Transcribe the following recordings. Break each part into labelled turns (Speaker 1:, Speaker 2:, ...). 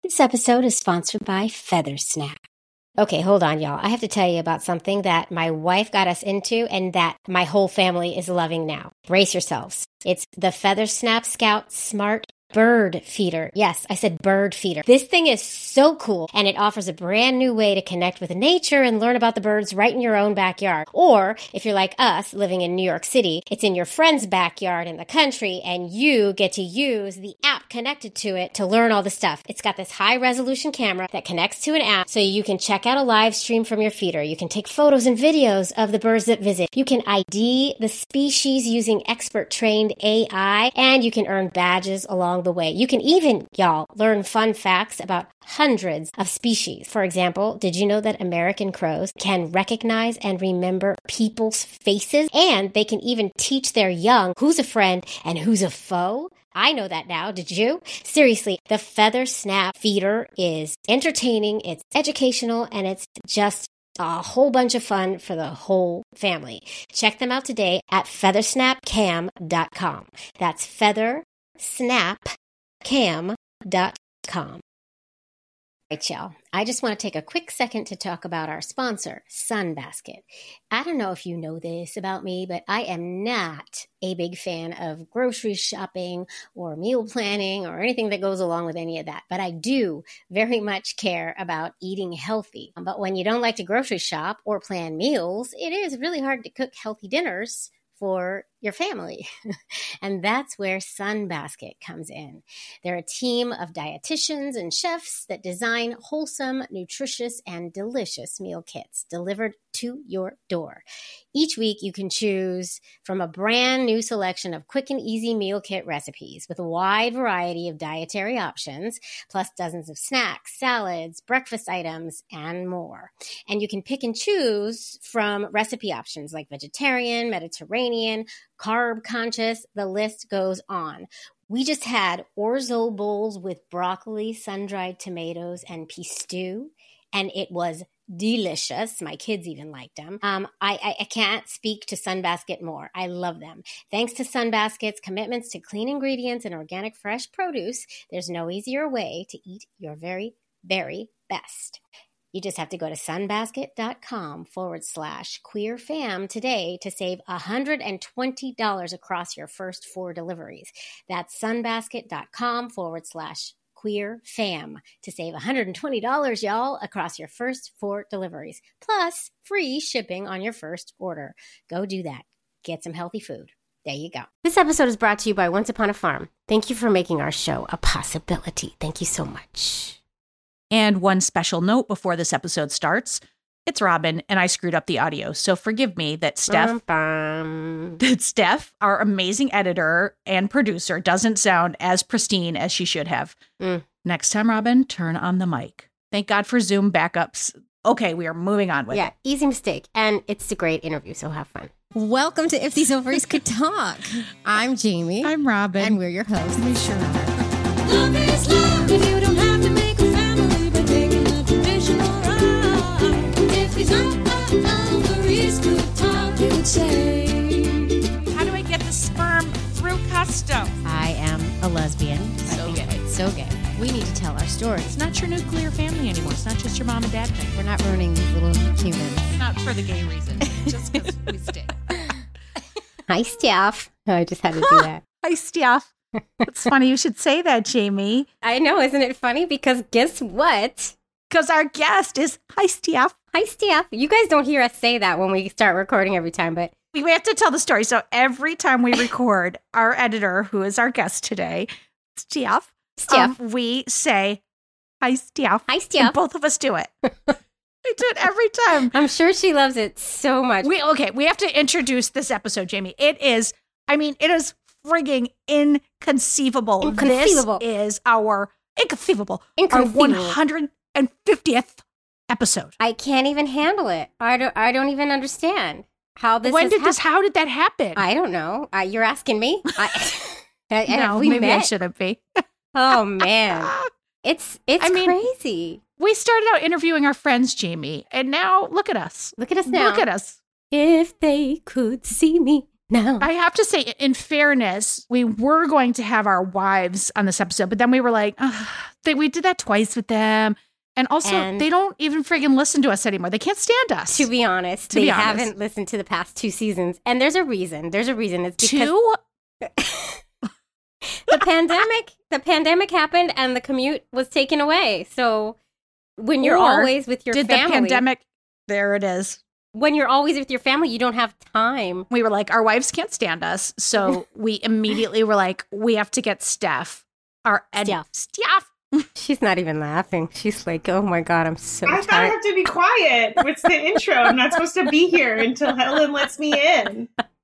Speaker 1: This episode is sponsored by Feathersnap. Okay, hold on, y'all. I have to tell you about something that my wife got us into and that my whole family is loving now. Brace yourselves. It's the Feathersnap Scout Smart Bird Feeder. Yes, I said bird feeder. This thing is so cool, and it offers a brand new way to connect with nature and learn about the birds right in your own backyard. Or, if you're like us, living in New York City, it's in your friend's backyard in the country, and you get to use the app connected to it to learn all the stuff. It's got this high-resolution camera that connects to an app, so you can check out a live stream from your feeder. You can take photos and videos of the birds that visit. You can ID the species using expert-trained AI, and you can earn badges along the way. You can even, y'all, learn fun facts about hundreds of species. For example, did you know that American crows can recognize and remember people's faces? And they can even teach their young who's a friend and who's a foe? I know that now. Did you? Seriously, the Feathersnap Feeder is entertaining, it's educational, and it's just a whole bunch of fun for the whole family. Check them out today at feathersnapcam.com. That's feathersnapcam.com. All right, y'all. I just want to take a quick second to talk about our sponsor, Sunbasket. I don't know if you know this about me, but I am not a big fan of grocery shopping or meal planning or anything that goes along with any of that. But I do very much care about eating healthy. But when you don't like to grocery shop or plan meals, it is really hard to cook healthy dinners for your family. And that's where Sunbasket comes in. They're a team of dietitians and chefs that design wholesome, nutritious, and delicious meal kits delivered to your door. Each week, you can choose from a brand new selection of quick and easy meal kit recipes with a wide variety of dietary options, plus dozens of snacks, salads, breakfast items, and more. And you can pick and choose from recipe options like vegetarian, Mediterranean, carb conscious, the list goes on. We just had orzo bowls with broccoli, sun-dried tomatoes, and pea stew, and it was delicious. My kids even liked them. I can't speak to Sunbasket more. I love them. Thanks to Sunbasket's commitments to clean ingredients and organic fresh produce, there's no easier way to eat your very, very best. You just have to go to sunbasket.com/queerfam today to save $120 across your first 4 deliveries. That's sunbasket.com/queerfam to save $120, y'all, across your first 4 deliveries, plus free shipping on your first order. Go do that. Get some healthy food. There you go. This episode is brought to you by Once Upon a Farm. Thank you for making our show a possibility. Thank you so much.
Speaker 2: And one special note before this episode starts, it's Robin, and I screwed up the audio. So forgive me that Steph, our amazing editor and producer, doesn't sound as pristine as she should have. Next time, Robin, turn on the mic. Thank God for Zoom backups. Okay, we are moving on with it.
Speaker 1: Yeah, easy mistake. And it's a great interview, so have fun.
Speaker 3: Welcome to If These Ovaries Could Talk. I'm Jamie.
Speaker 2: I'm Robin.
Speaker 3: And we're your hosts.
Speaker 2: We sure are.
Speaker 4: Love is love if you don't have to make a family by taking a traditional route. If these ovaries could talk, they would say.
Speaker 2: How do I get the sperm through custom?
Speaker 3: I am a lesbian.
Speaker 2: So gay.
Speaker 3: It's so gay. We need to tell our stories.
Speaker 2: It's not your nuclear family anymore. It's not just your mom and dad thing.
Speaker 3: We're not ruining these little humans.
Speaker 2: It's not for the gay reason. Just because we stink.
Speaker 1: Hi, Steph. Oh, I just had to do that.
Speaker 2: Hi, Steph. It's funny you should say that, Jamie.
Speaker 1: I know, isn't it funny? Because guess what?
Speaker 2: Because our guest is Hi, Steph.
Speaker 1: Hi, Steph. You guys don't hear us say that when we start recording every time, but
Speaker 2: We have to tell the story. So every time we record, our editor, who is our guest today, Steph, we say, Hi, Steph.
Speaker 1: Hi, Steph.
Speaker 2: And both of us do it. We do it every time.
Speaker 1: I'm sure she loves it so much.
Speaker 2: We have to introduce this episode, Jamie. It is frigging inconceivable.
Speaker 1: Inconceivable.
Speaker 2: This is our 150th episode.
Speaker 1: I can't even handle it. I don't even understand how this
Speaker 2: How did that happen?
Speaker 1: I don't know. You're asking me?
Speaker 2: No,
Speaker 1: we
Speaker 2: maybe
Speaker 1: met?
Speaker 2: I shouldn't be.
Speaker 1: Oh, man. It's crazy.
Speaker 2: We started out interviewing our friends, Jamie, and now look at us.
Speaker 1: Look at us now.
Speaker 2: Look at us.
Speaker 1: If they could see me.
Speaker 3: No.
Speaker 2: I have to say, in fairness, we were going to have our wives on this episode, but then we were like, we did that twice with them. And also,
Speaker 3: And-
Speaker 2: they don't even friggin' listen to us anymore. They can't stand us.
Speaker 3: To be honest, they haven't listened to the past 2 seasons. And there's a reason. There's a reason. It's because
Speaker 2: 2?
Speaker 3: the pandemic happened and the commute was taken away. So when you're
Speaker 2: Or
Speaker 3: always with your
Speaker 2: Did
Speaker 3: family,
Speaker 2: the pandemic? There it is.
Speaker 3: when you're always with your family, you don't have time.
Speaker 2: We were like, our wives can't stand us. So we immediately were like, we have to get Steph. Steph.
Speaker 3: She's not even laughing. She's like, oh my God, I'm so
Speaker 5: I thought I
Speaker 3: tired.
Speaker 5: have to be quiet. What's the intro? I'm not supposed to be here until Helen lets me in.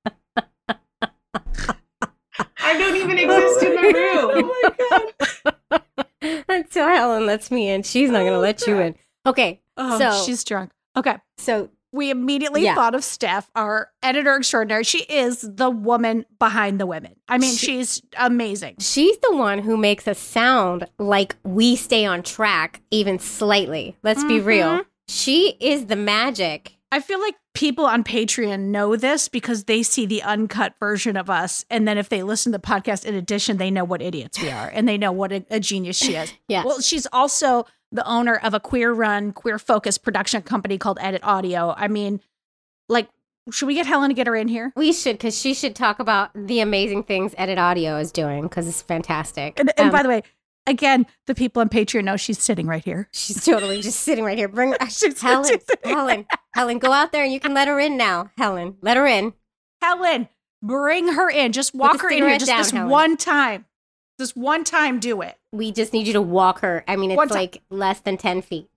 Speaker 5: I don't even exist in the room.
Speaker 3: Until Helen lets me in. She's not going to let you in. Okay.
Speaker 2: Oh,
Speaker 3: so,
Speaker 2: she's drunk. Okay.
Speaker 3: so
Speaker 2: We immediately
Speaker 3: Yeah.
Speaker 2: thought of Steph, our editor extraordinary. She is the woman behind the women. I mean, she's amazing.
Speaker 3: she's the one who makes us sound like we stay on track even slightly. Let's be real. She is the magic.
Speaker 2: I feel like people on Patreon know this because they see the uncut version of us. And then if they listen to the podcast in addition, they know what idiots we are and they know what a genius she is.
Speaker 3: Yeah.
Speaker 2: Well, she's also the owner of a queer-run, queer-focused production company called Edit Audio. I mean, like, should we get Helen to get her in here?
Speaker 3: We should, because she should talk about the amazing things Edit Audio is doing, because it's fantastic.
Speaker 2: And by the way, again, the people on Patreon know she's sitting right here.
Speaker 3: She's totally just sitting right here. Bring
Speaker 2: She's
Speaker 3: Helen,
Speaker 2: sitting-
Speaker 3: Helen, go out there and you can let her in now. Helen, let her in.
Speaker 2: Helen, bring her in. Just walk
Speaker 3: the
Speaker 2: her in here.
Speaker 3: cigarette
Speaker 2: Just
Speaker 3: down,
Speaker 2: this
Speaker 3: Helen.
Speaker 2: one time. Just one time, do it.
Speaker 3: We just need you to walk her. I mean,
Speaker 2: One
Speaker 3: it's
Speaker 2: time.
Speaker 3: like less than 10 feet.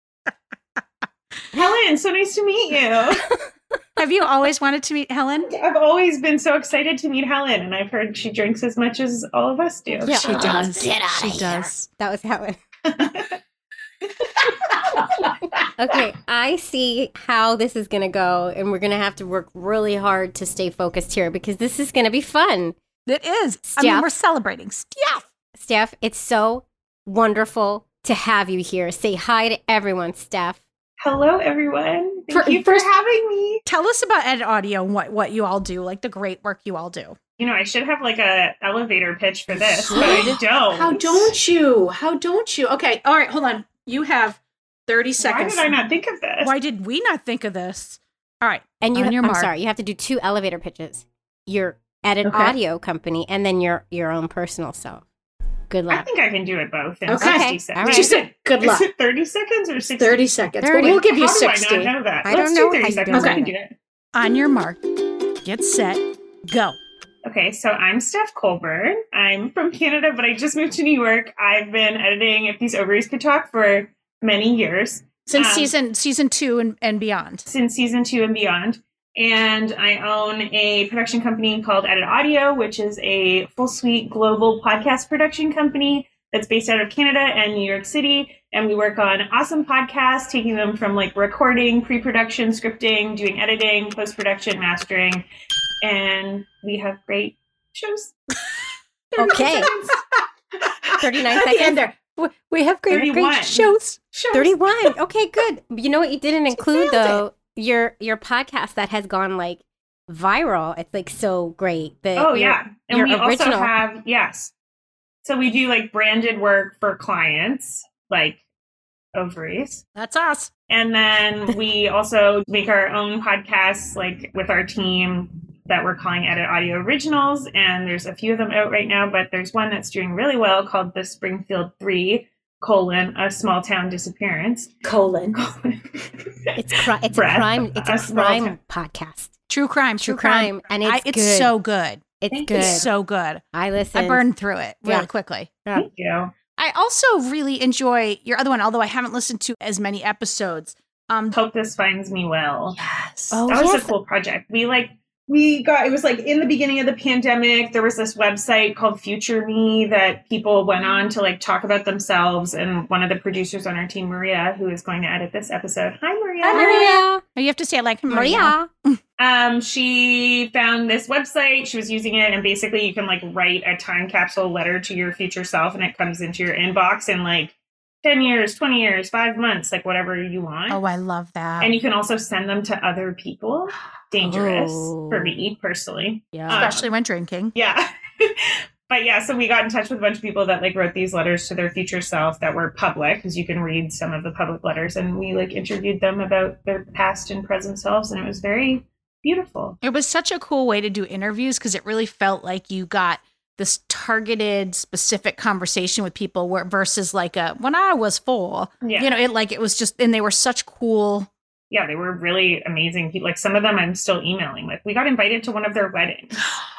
Speaker 5: Helen, so nice to meet you.
Speaker 2: Have you always wanted to meet Helen?
Speaker 5: I've always been so excited to meet Helen, and I've heard she drinks as much as all of us do.
Speaker 3: Yeah.
Speaker 2: She does.
Speaker 3: Get outta
Speaker 2: She
Speaker 3: here.
Speaker 2: does.
Speaker 3: That was Helen. Okay, I see how this is going to go, and we're going to have to work really hard to stay focused here because this is going to be fun.
Speaker 2: It is. I mean,
Speaker 3: Steph.
Speaker 2: we're celebrating. Steph.
Speaker 3: Steph, it's so wonderful to have you here. Say hi to everyone, Steph.
Speaker 5: Hello, everyone. Thank you for
Speaker 2: First-
Speaker 5: having me.
Speaker 2: Tell us about Edit Audio and what you all do, like the great work you all do.
Speaker 5: You know, I should have like a elevator pitch for this, but I don't.
Speaker 2: How don't you? How don't you? Okay. All right. Hold on. You have 30
Speaker 5: Why
Speaker 2: seconds.
Speaker 5: did I not think of this?
Speaker 2: Why did we not think of this? All right.
Speaker 3: And you,
Speaker 2: On your
Speaker 3: I'm
Speaker 2: mark.
Speaker 3: sorry, you have to do 2 elevator pitches. Your Edit
Speaker 2: Okay.
Speaker 3: Audio company, and then your own personal self. Good
Speaker 5: I
Speaker 3: luck.
Speaker 5: think I can do it both in
Speaker 2: Okay.
Speaker 5: 60
Speaker 3: All
Speaker 5: seconds.
Speaker 3: right.
Speaker 2: She said, good luck.
Speaker 5: Is it 30 seconds or 60?
Speaker 2: 30 seconds.
Speaker 3: 30.
Speaker 2: But we'll give you
Speaker 5: How
Speaker 2: 60.
Speaker 5: do I not know that?
Speaker 3: I
Speaker 5: Let's
Speaker 3: don't
Speaker 5: do
Speaker 3: know
Speaker 5: 30
Speaker 3: how you
Speaker 5: seconds.
Speaker 2: do
Speaker 5: I can
Speaker 2: it.
Speaker 5: do it.
Speaker 2: On your mark. Get set. Go.
Speaker 5: Okay, so I'm Steph Colburn. I'm from Canada, but I just moved to New York. I've been editing If These Ovaries Could Talk for many years,
Speaker 2: Since
Speaker 5: Um,
Speaker 2: season 2 and beyond.
Speaker 5: since season 2 and beyond. And I own a production company called Edit Audio, which is a full suite global podcast production company that's based out of Canada and New York City. And we work on awesome podcasts, taking them from like recording, pre-production, scripting, doing editing, post-production, mastering. And we have great shows.
Speaker 3: Okay. 39
Speaker 2: At the end
Speaker 3: seconds.
Speaker 2: there. We have great
Speaker 5: 31.
Speaker 2: shows.
Speaker 5: Shows.
Speaker 3: 31. Okay, good. You know what you didn't include
Speaker 2: nailed it.
Speaker 3: though? Your podcast that has gone like viral. It's like so great.
Speaker 5: Oh, yeah. And
Speaker 3: your
Speaker 5: we also
Speaker 3: original-
Speaker 5: have, yes. So we do like branded work for clients, like Ovaries.
Speaker 2: That's us.
Speaker 5: And then we also make our own podcasts, like with our team that we're calling Edit Audio Originals. And there's a few of them out right now, but there's one that's doing really well called The Springfield 3, A Small Town Disappearance.
Speaker 3: It's a
Speaker 5: Breath.
Speaker 3: crime. It's
Speaker 5: A
Speaker 3: a
Speaker 5: small
Speaker 3: crime
Speaker 5: town.
Speaker 3: podcast.
Speaker 2: True crime.
Speaker 3: True crime, and it's
Speaker 2: it's
Speaker 3: good.
Speaker 2: so good.
Speaker 3: It's
Speaker 5: Thank
Speaker 3: good.
Speaker 5: you.
Speaker 2: It's so good.
Speaker 3: I listen.
Speaker 2: I burned through it really
Speaker 3: Yeah.
Speaker 2: quickly.
Speaker 5: Thank you.
Speaker 2: I also really enjoy your other one, although I haven't listened to as many episodes.
Speaker 5: Hope This Finds Me Well.
Speaker 2: Yes.
Speaker 3: Oh,
Speaker 5: That was
Speaker 3: yes.
Speaker 5: a cool project. We got, it was like in the beginning of the pandemic, there was this website called Future Me that people went on to like talk about themselves. And one of the producers on our team, Maria, who is going to edit this episode. Hi, Maria.
Speaker 3: Hi, Maria.
Speaker 2: You have to say it like Maria.
Speaker 3: Maria.
Speaker 5: She found this website. She was using it, and basically you can like write a time capsule letter to your future self, and it comes into your inbox in like 10 years, 20 years, 5 months, like whatever you want.
Speaker 2: Oh, I love that.
Speaker 5: And you can also send them to other people. dangerous
Speaker 3: Oh.
Speaker 5: for me personally.
Speaker 3: Yeah.
Speaker 2: Especially when drinking.
Speaker 5: Yeah. But yeah, so we got in touch with a bunch of people that like wrote these letters to their future self that were public, because you can read some of the public letters, and we like interviewed them about their past and present selves, and it was very beautiful.
Speaker 2: It was such a cool way to do interviews because it really felt like you got this targeted, specific conversation with people versus like when I was 4,
Speaker 5: Yeah.
Speaker 2: it was just, and they were such cool.
Speaker 5: Yeah, they were really amazing people. Like some of them I'm still emailing with. We got invited to one of their weddings.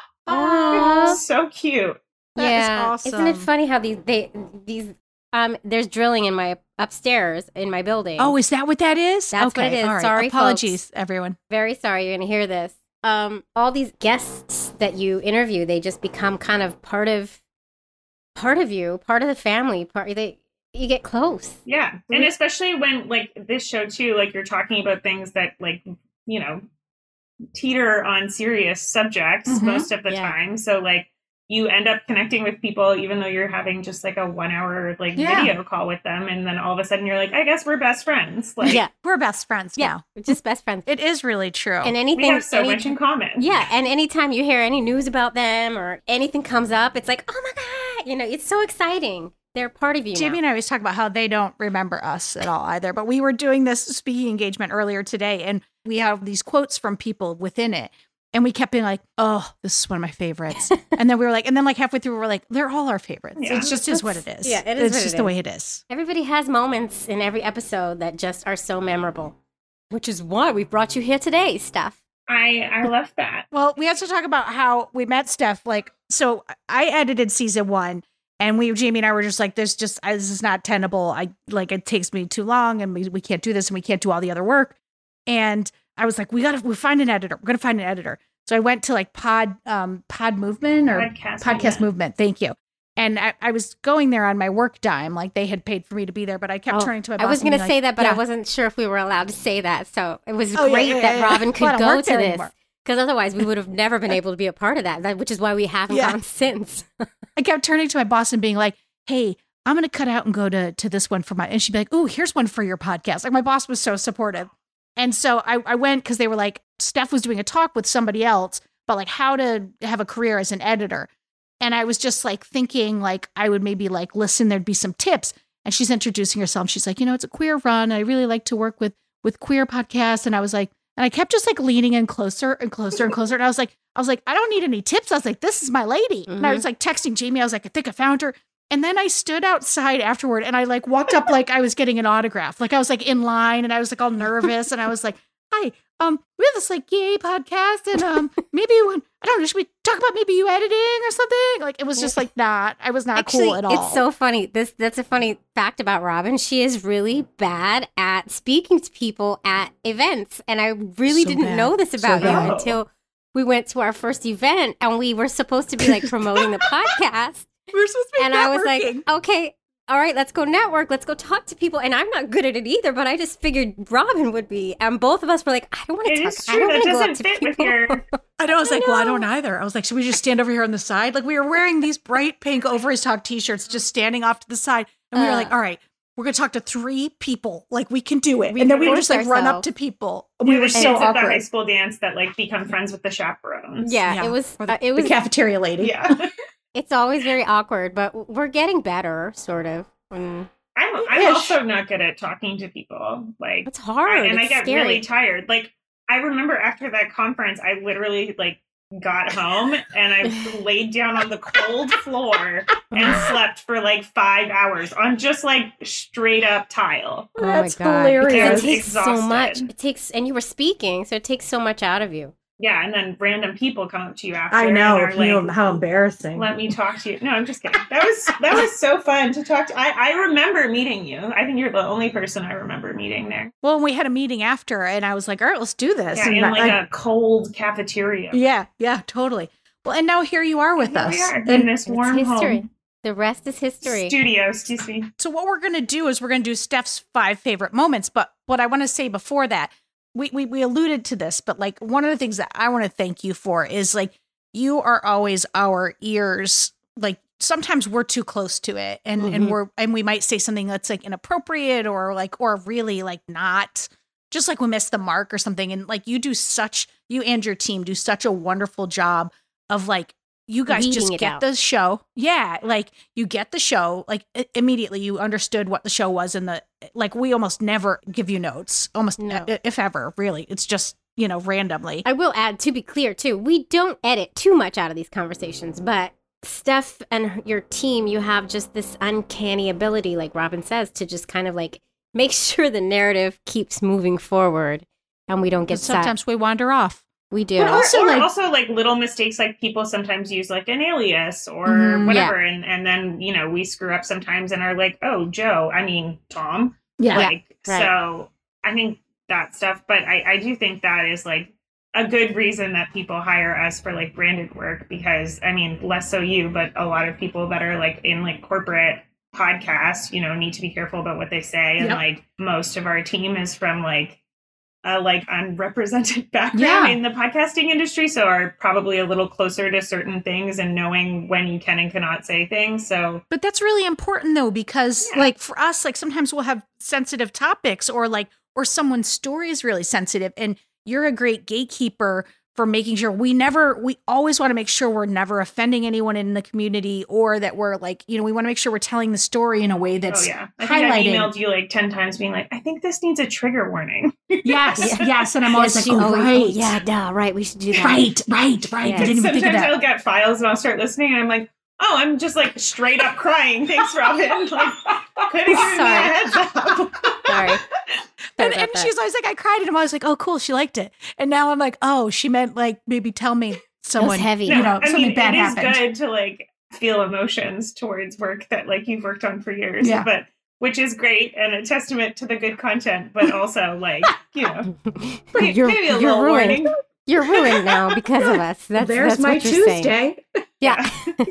Speaker 3: Aw.
Speaker 5: So cute.
Speaker 2: That is
Speaker 3: Yeah.
Speaker 2: awesome.
Speaker 3: Isn't it funny how these there's drilling in my upstairs in my building.
Speaker 2: Oh, is that what that is?
Speaker 3: That's what it is.
Speaker 2: All right.
Speaker 3: Sorry,
Speaker 2: Apologies, everyone.
Speaker 3: Very sorry you're going to hear this. All these guests that you interview, they just become kind of part of you, part of the family, you get close.
Speaker 5: Yeah. And especially when like this show too, like you're talking about things that like, teeter on serious subjects
Speaker 2: Mhm.
Speaker 5: most of the
Speaker 3: Yeah.
Speaker 5: time. So like you end up connecting with people even though you're having just like a 1 hour like
Speaker 2: Yeah.
Speaker 5: video call with them, and then all of a sudden you're like, I guess we're best friends. Like
Speaker 3: Yeah.
Speaker 2: We're best friends
Speaker 3: Yeah.
Speaker 2: now.
Speaker 3: We're just best friends.
Speaker 2: It is really true.
Speaker 3: And
Speaker 5: we
Speaker 3: anything,
Speaker 5: have so much in common.
Speaker 3: yeah, and anytime you hear any news about them or anything comes up, it's like, oh my God, it's so exciting. They're part of you
Speaker 2: Jamie
Speaker 3: now.
Speaker 2: and I always talk about how they don't remember us at all either. But we were doing this speaking engagement earlier today, and we have these quotes from people within it. And we kept being like, oh, this is one of my favorites. And then we were like, halfway through, we were like, they're all our favorites.
Speaker 5: Yeah.
Speaker 2: It just is what it is.
Speaker 3: Yeah, it is
Speaker 2: It's
Speaker 3: what
Speaker 2: just
Speaker 3: it
Speaker 2: the
Speaker 3: is.
Speaker 2: way it is.
Speaker 3: Everybody has moments in every episode that just are so memorable, which is why we brought you here today, Steph.
Speaker 5: I love that.
Speaker 2: Well, we have to talk about how we met Steph. Like, so I edited season 1. And Jamie and I were just like, this is not tenable. It takes me too long, and we can't do this, and we can't do all the other work. And I was like, we find an editor. We're going to find an editor. So I went to like Pod Movement or Podcast Movement. Thank you. And I was going there on my work dime. Like they had paid for me to be there, but I kept turning to my boss.
Speaker 3: I was going to
Speaker 2: and
Speaker 3: say
Speaker 2: being
Speaker 3: that, but
Speaker 2: like,
Speaker 3: I wasn't sure if we were allowed to say that. So it was
Speaker 2: Oh, yeah,
Speaker 3: great
Speaker 2: yeah,
Speaker 3: that
Speaker 2: yeah.
Speaker 3: Robin
Speaker 2: Well, I
Speaker 3: could
Speaker 2: don't
Speaker 3: go
Speaker 2: work
Speaker 3: to
Speaker 2: there
Speaker 3: this.
Speaker 2: anymore.
Speaker 3: Because otherwise we would have never been able to be a part of that, which is why we haven't
Speaker 2: Yeah.
Speaker 3: gone since.
Speaker 2: I kept turning to my boss and being like, hey, I'm going to cut out and go to this one for and she'd be like, ooh, here's one for your podcast. Like my boss was so supportive. And so I went because they were like, Steph was doing a talk with somebody else about like how to have a career as an editor. And I was just like thinking like I would maybe like listen, there'd be some tips. And she's introducing herself. She's like, it's a queer run. I really like to work with queer podcasts. And I was like, and I kept just like leaning in closer and closer and closer. And I was like, I don't need any tips. I was like, this is my lady. And I was like texting Jamie. I was like, I think I found her. And then I stood outside afterward and I like walked up like I was getting an autograph. Like I was like in line and I was like all nervous. And I was like, hi, we have this like gay podcast. And maybe I don't know, should we talk about maybe you editing or something? Like it was just like I was not
Speaker 3: Actually,
Speaker 2: cool at all.
Speaker 3: it's so funny. That's a funny fact about Robin. She is really bad at speaking to people at events. And I really
Speaker 2: So
Speaker 3: didn't
Speaker 2: bad.
Speaker 3: know this about
Speaker 2: So
Speaker 3: you
Speaker 5: bad.
Speaker 3: until we went to our first event and we were supposed to be like promoting the podcast.
Speaker 2: We're supposed to be
Speaker 3: And I was like,
Speaker 2: networking.
Speaker 3: okay, all right, let's go network. Let's go talk to people. And I'm not good at it either, but I just figured Robin would be. And both of us were like, I don't want to
Speaker 5: It
Speaker 3: talk.
Speaker 5: is
Speaker 3: I
Speaker 5: true.
Speaker 3: don't
Speaker 5: That
Speaker 3: want to go up
Speaker 5: doesn't
Speaker 3: to
Speaker 5: fit with
Speaker 3: people.
Speaker 5: your
Speaker 2: I know. I was like, well, I
Speaker 3: know.
Speaker 2: don't either. I was like, should we just stand over here on the side? Like we were wearing these bright pink Over's Talk t-shirts, just standing off to the side. And we were like, all right, we're going to talk to 3 people. Like we can do it.
Speaker 3: We
Speaker 2: And then we would
Speaker 3: forced
Speaker 2: just like run up
Speaker 3: ourselves.
Speaker 2: to people. We were
Speaker 5: the
Speaker 2: so
Speaker 5: kids at the high
Speaker 2: awkward.
Speaker 5: school dance that like become friends with the chaperones.
Speaker 3: Yeah,
Speaker 2: Yeah.
Speaker 3: it was.
Speaker 2: Or the,
Speaker 3: It was.
Speaker 2: the cafeteria lady.
Speaker 5: Yeah.
Speaker 3: It's always very awkward, but we're getting better, sort of. Mm.
Speaker 5: I'm
Speaker 2: Ish.
Speaker 5: also not good at talking to people. Like
Speaker 3: It's hard.
Speaker 5: and I
Speaker 3: It's
Speaker 5: get
Speaker 3: scary.
Speaker 5: really tired. Like I remember after that conference, I literally like got home and I laid down on the cold floor and slept for like 5 hours on just like straight up tile.
Speaker 3: Oh
Speaker 2: That's
Speaker 3: my God.
Speaker 2: hilarious.
Speaker 3: Because
Speaker 5: I
Speaker 3: it
Speaker 5: was
Speaker 3: takes so much.
Speaker 5: exhausted.
Speaker 3: It takes, and you were speaking, so it takes so much out of you.
Speaker 5: Yeah, and then random people come up to you after.
Speaker 2: I know.
Speaker 5: and are like,
Speaker 2: How embarrassing.
Speaker 5: let me talk to you. No, I'm just kidding. That was so fun to talk to. I remember meeting you. I think you're the only person I remember meeting there.
Speaker 2: Well, we had a meeting after and I was like, all right, let's do this.
Speaker 5: Yeah,
Speaker 2: And
Speaker 5: in
Speaker 2: I-
Speaker 5: like a cold cafeteria.
Speaker 2: yeah, totally. Well, and now here you are with
Speaker 5: Here
Speaker 2: us.
Speaker 5: we are in
Speaker 2: And
Speaker 5: this
Speaker 3: It's
Speaker 5: warm
Speaker 3: history.
Speaker 5: home.
Speaker 3: The rest is history.
Speaker 5: Studio, excuse me.
Speaker 2: so what we're going to do is we're going to do Steph's 5 favorite moments. But what I want to say before that, we alluded to this, but like one of the things that I want to thank you for is like you are always our ears. Like sometimes we're too close to it and
Speaker 3: Mhm.
Speaker 2: we might say something that's like inappropriate or really like not just like we missed the mark or something. And like you and your team do such a wonderful job of like, you guys
Speaker 3: Weeding
Speaker 2: just
Speaker 3: it
Speaker 2: get
Speaker 3: out.
Speaker 2: the show. Yeah. Like you get the show, like immediately you understood what the show was. Like we almost never give you notes, almost
Speaker 3: No.
Speaker 2: if ever, really. It's just, randomly.
Speaker 3: I will add, to be clear, too, we don't edit too much out of these conversations, but Steph and your team, you have just this uncanny ability, like Robin says, to just kind of like make sure the narrative keeps moving forward and we don't get
Speaker 2: Sometimes
Speaker 3: set.
Speaker 2: we wander off.
Speaker 3: We do.
Speaker 5: But
Speaker 2: also,
Speaker 5: also,
Speaker 2: like-
Speaker 5: like little mistakes, like people sometimes use like an alias or
Speaker 2: Mhm.
Speaker 5: whatever, and then we screw up sometimes and are like, oh, Tom.
Speaker 2: Yeah.
Speaker 5: Like,
Speaker 3: right.
Speaker 5: so I think that stuff, but I do think that is like a good reason that people hire us for like branded work, because I mean, less so you, but a lot of people that are like in like corporate podcasts, need to be careful about what they say. And
Speaker 2: Yep.
Speaker 5: like most of our team is from like unrepresented background
Speaker 2: Yeah.
Speaker 5: in the podcasting industry, so are probably a little closer to certain things and knowing when you can and cannot say things. So
Speaker 2: But that's really important though, because
Speaker 5: Yeah.
Speaker 2: like for us, like sometimes we'll have sensitive topics or someone's story is really sensitive, and you're a great gatekeeper for making sure we always want to make sure we're never offending anyone in the community, or that we're like, we want to make sure we're telling the story in a way that's
Speaker 5: I think I
Speaker 2: highlighted.
Speaker 5: emailed you like 10 times being like, I think this needs a trigger warning.
Speaker 2: Yes, yes. And I'm always
Speaker 3: Yes,
Speaker 2: like,
Speaker 3: you-
Speaker 2: right.
Speaker 3: yeah, duh, right. We should do that.
Speaker 2: Right.
Speaker 3: Yeah.
Speaker 2: I didn't even think of
Speaker 5: Sometimes
Speaker 2: that.
Speaker 5: I'll get files and I'll start listening and I'm like, oh, I'm just like straight up crying. Thanks, Robin. Like, could have given me a
Speaker 3: Sorry.
Speaker 5: heads up.
Speaker 3: Sorry.
Speaker 2: And,
Speaker 3: Sorry about that.
Speaker 2: she's always like, I cried, and I'm always like, oh, cool, she liked it. And now I'm like, oh, she meant like maybe tell me someone
Speaker 3: heavy.
Speaker 5: No, I
Speaker 2: something
Speaker 5: mean,
Speaker 2: bad
Speaker 5: it is
Speaker 2: happened.
Speaker 5: good to like feel emotions towards work that like you've worked on for years,
Speaker 2: Yeah.
Speaker 5: but which is great and a testament to the good content, but also like, maybe
Speaker 3: You're
Speaker 5: a little
Speaker 3: ruined.
Speaker 5: warning.
Speaker 3: You're ruined now because of us. That's what you're saying. Yeah.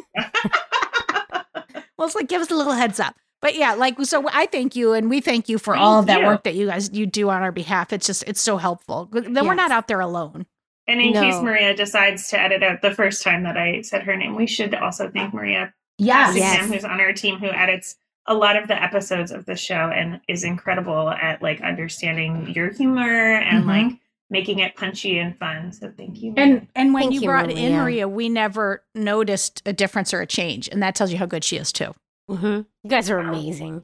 Speaker 2: Well, it's like, give us a little heads up. But yeah, like, so I thank you, and we thank you for all of that
Speaker 5: Thank you.
Speaker 2: work that you do on our behalf. It's so helpful. Then we're
Speaker 3: Yes.
Speaker 2: not out there alone.
Speaker 5: And in
Speaker 3: No.
Speaker 5: case Maria decides to edit out the first time that I said her name, we should also thank Maria
Speaker 2: Yes.
Speaker 5: Passingham, who's on our team, who edits a lot of the episodes of the show and is incredible at like understanding your humor and
Speaker 2: Mhm.
Speaker 5: like making it punchy and fun. So thank you, Maria.
Speaker 2: And when
Speaker 3: Thank
Speaker 2: you
Speaker 3: you,
Speaker 2: brought in
Speaker 3: Maria.
Speaker 2: Maria, we never noticed a difference or a change, and that tells you how good she is too.
Speaker 3: You guys are amazing.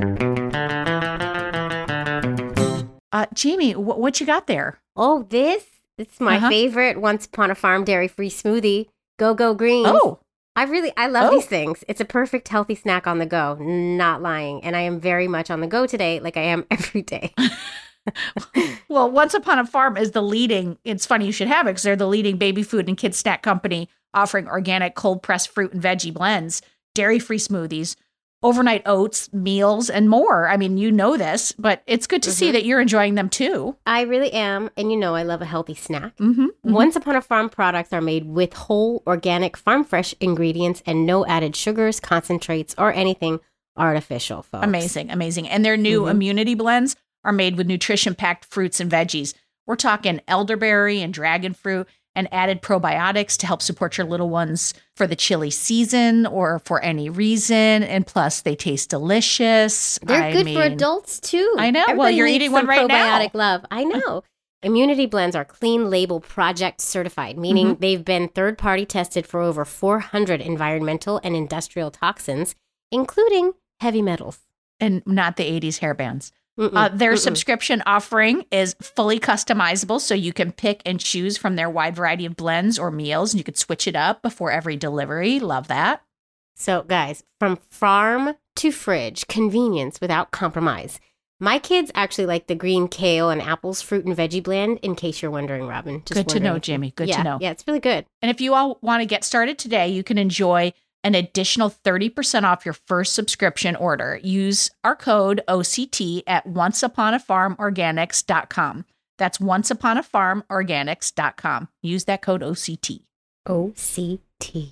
Speaker 2: Jamie, what you got there?
Speaker 3: Oh, it's my
Speaker 2: Uh-huh.
Speaker 3: favorite Once Upon a Farm dairy-free smoothie. Go Greens.
Speaker 2: Oh,
Speaker 3: I love
Speaker 2: Oh.
Speaker 3: these things. It's a perfect healthy snack on the go. Not lying. And I am very much on the go today, like I am every day.
Speaker 2: well, Once Upon a Farm is it's funny you should have it because they're the leading baby food and kids snack company offering organic cold pressed fruit and veggie blends, dairy-free smoothies, overnight oats, meals, and more. I mean, you know this, but it's good to see that you're enjoying them too.
Speaker 3: I really am. And I love a healthy snack.
Speaker 2: Mm-hmm.
Speaker 3: Once Upon a Farm products are made with whole, organic, farm fresh ingredients and no added sugars, concentrates, or anything artificial, folks.
Speaker 2: Amazing. And their new immunity blends are made with nutrition-packed fruits and veggies. We're talking elderberry and dragon fruit and added probiotics to help support your little ones for the chilly season or for any reason. And plus, they taste delicious.
Speaker 3: They're good for adults too.
Speaker 2: I know. Well,
Speaker 3: Everybody
Speaker 2: you're
Speaker 3: needs
Speaker 2: eating one
Speaker 3: some
Speaker 2: right now.
Speaker 3: probiotic love. I know. Immunity blends are clean label project certified, meaning they've been third party tested for over 400 environmental and industrial toxins, including heavy metals.
Speaker 2: And not the 80s hair bands. Their subscription offering is fully customizable, so you can pick and choose from their wide variety of blends or meals, and you could switch it up before every delivery. Love that.
Speaker 3: So, guys, from farm to fridge, convenience without compromise. My kids actually like the green kale and apples fruit and veggie blend, in case you're wondering, Robin. Just
Speaker 2: Good to know,
Speaker 3: wondering.
Speaker 2: Jamie. Good
Speaker 3: Yeah,
Speaker 2: to know.
Speaker 3: Yeah, it's really good.
Speaker 2: And if you all want to get started today, you can enjoy an additional 30% off your first subscription order. Use our code OCT at onceuponafarmorganics.com. That's onceuponafarmorganics.com. Use that code OCT.
Speaker 3: OCT.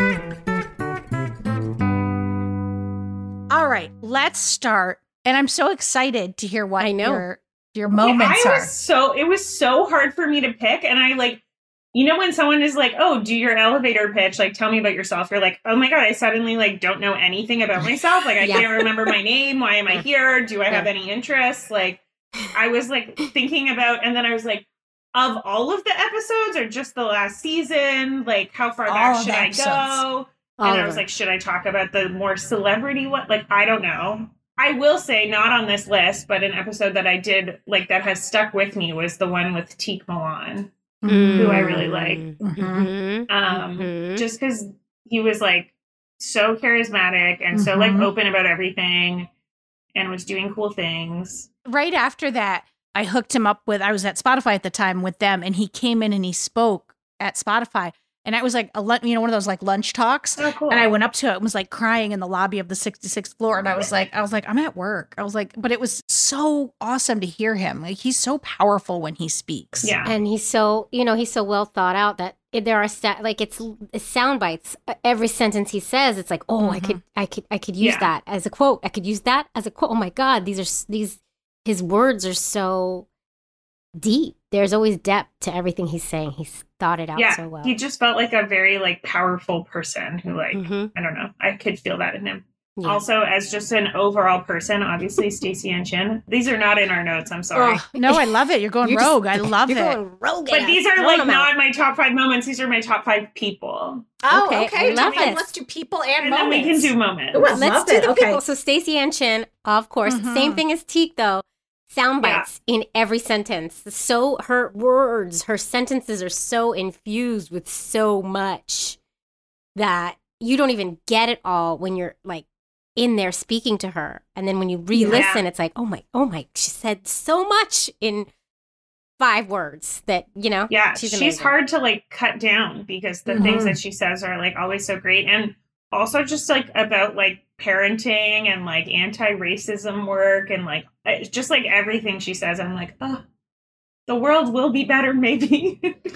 Speaker 2: All right, let's start. And I'm so excited to hear what
Speaker 3: I know.
Speaker 2: your moments are.
Speaker 5: It was so hard for me to pick. And I like, when someone is like, oh, do your elevator pitch, like, tell me about yourself. You're like, oh my God, I suddenly like don't know anything about myself. Like, I
Speaker 3: Yeah.
Speaker 5: can't remember my name. Why am I here? Do I have
Speaker 3: Yeah.
Speaker 5: any interests? Like, I was like thinking about, and then I was like, of all of the episodes or just the last season, like how far
Speaker 2: All
Speaker 5: back
Speaker 2: of
Speaker 5: should
Speaker 2: the
Speaker 5: I
Speaker 2: episodes.
Speaker 5: go?
Speaker 3: All
Speaker 5: And I
Speaker 3: of
Speaker 5: was
Speaker 3: them.
Speaker 5: like, should I talk about the more celebrity one? Like, I don't know. I will say, not on this list, but an episode that I did like that has stuck with me was the one with Teak Milan, who I really like.
Speaker 3: Mhm. Mhm.
Speaker 5: Just because he was like so charismatic and so like
Speaker 2: Mhm.
Speaker 5: open about everything and was doing cool things.
Speaker 2: Right after that, I hooked him up with, I was at Spotify at the time with them, and he came in and he spoke at Spotify. And I was like, one of those like lunch talks.
Speaker 5: Oh, cool.
Speaker 2: And I went up to it and was like crying in the lobby of the 66th floor. And I was like, I'm at work. I was like, but it was so awesome to hear him. Like, he's so powerful when he speaks.
Speaker 5: Yeah.
Speaker 3: And he's so, he's so well thought out that there are it's sound bites. Every sentence he says, it's like, oh, I could use
Speaker 5: Yeah.
Speaker 3: that as a quote. I could use that as a quote. Oh my God, his words are so deep. There's always depth to everything he's saying. He's thought it out
Speaker 5: Yeah.
Speaker 3: so well.
Speaker 5: He just felt like a very like powerful person who like,
Speaker 3: Mhm.
Speaker 5: I don't know. I could feel that in him.
Speaker 3: Yeah.
Speaker 5: Also, as just an overall person, obviously Stacey and Chin. These are not in our notes. I'm sorry.
Speaker 2: Oh, no, I love it. You're going
Speaker 3: You're just-
Speaker 2: rogue. I love
Speaker 3: You're
Speaker 2: it.
Speaker 3: going rogue.
Speaker 5: But
Speaker 3: at
Speaker 5: these
Speaker 3: us.
Speaker 5: are
Speaker 3: Throwing
Speaker 5: like
Speaker 3: them out.
Speaker 5: not my top 5 moments. These are my top 5 people.
Speaker 2: Oh,
Speaker 3: Okay, I love it.
Speaker 2: Let's do people and,
Speaker 5: And then we can
Speaker 2: moments.
Speaker 5: do moments.
Speaker 2: Ooh, I
Speaker 3: Let's
Speaker 2: love
Speaker 3: do
Speaker 2: it.
Speaker 3: the
Speaker 2: Okay.
Speaker 3: people. So Stacey and Chin, of course.
Speaker 2: Mhm.
Speaker 3: Same thing as Teak, though. Sound
Speaker 5: Yeah.
Speaker 3: bites in every sentence. So her words, her sentences are so infused with so much that you don't even get it all when you're like in there speaking to her. And then when you re-listen, it's like, oh my, she said so much in 5 words that,
Speaker 5: Yeah,
Speaker 3: she's
Speaker 5: she's
Speaker 3: amazing.
Speaker 5: hard to like cut down because the things that she says are like always so great. And also just like about like parenting and like anti-racism work and like it's just like everything she says. I'm like, oh, the world will be better, maybe.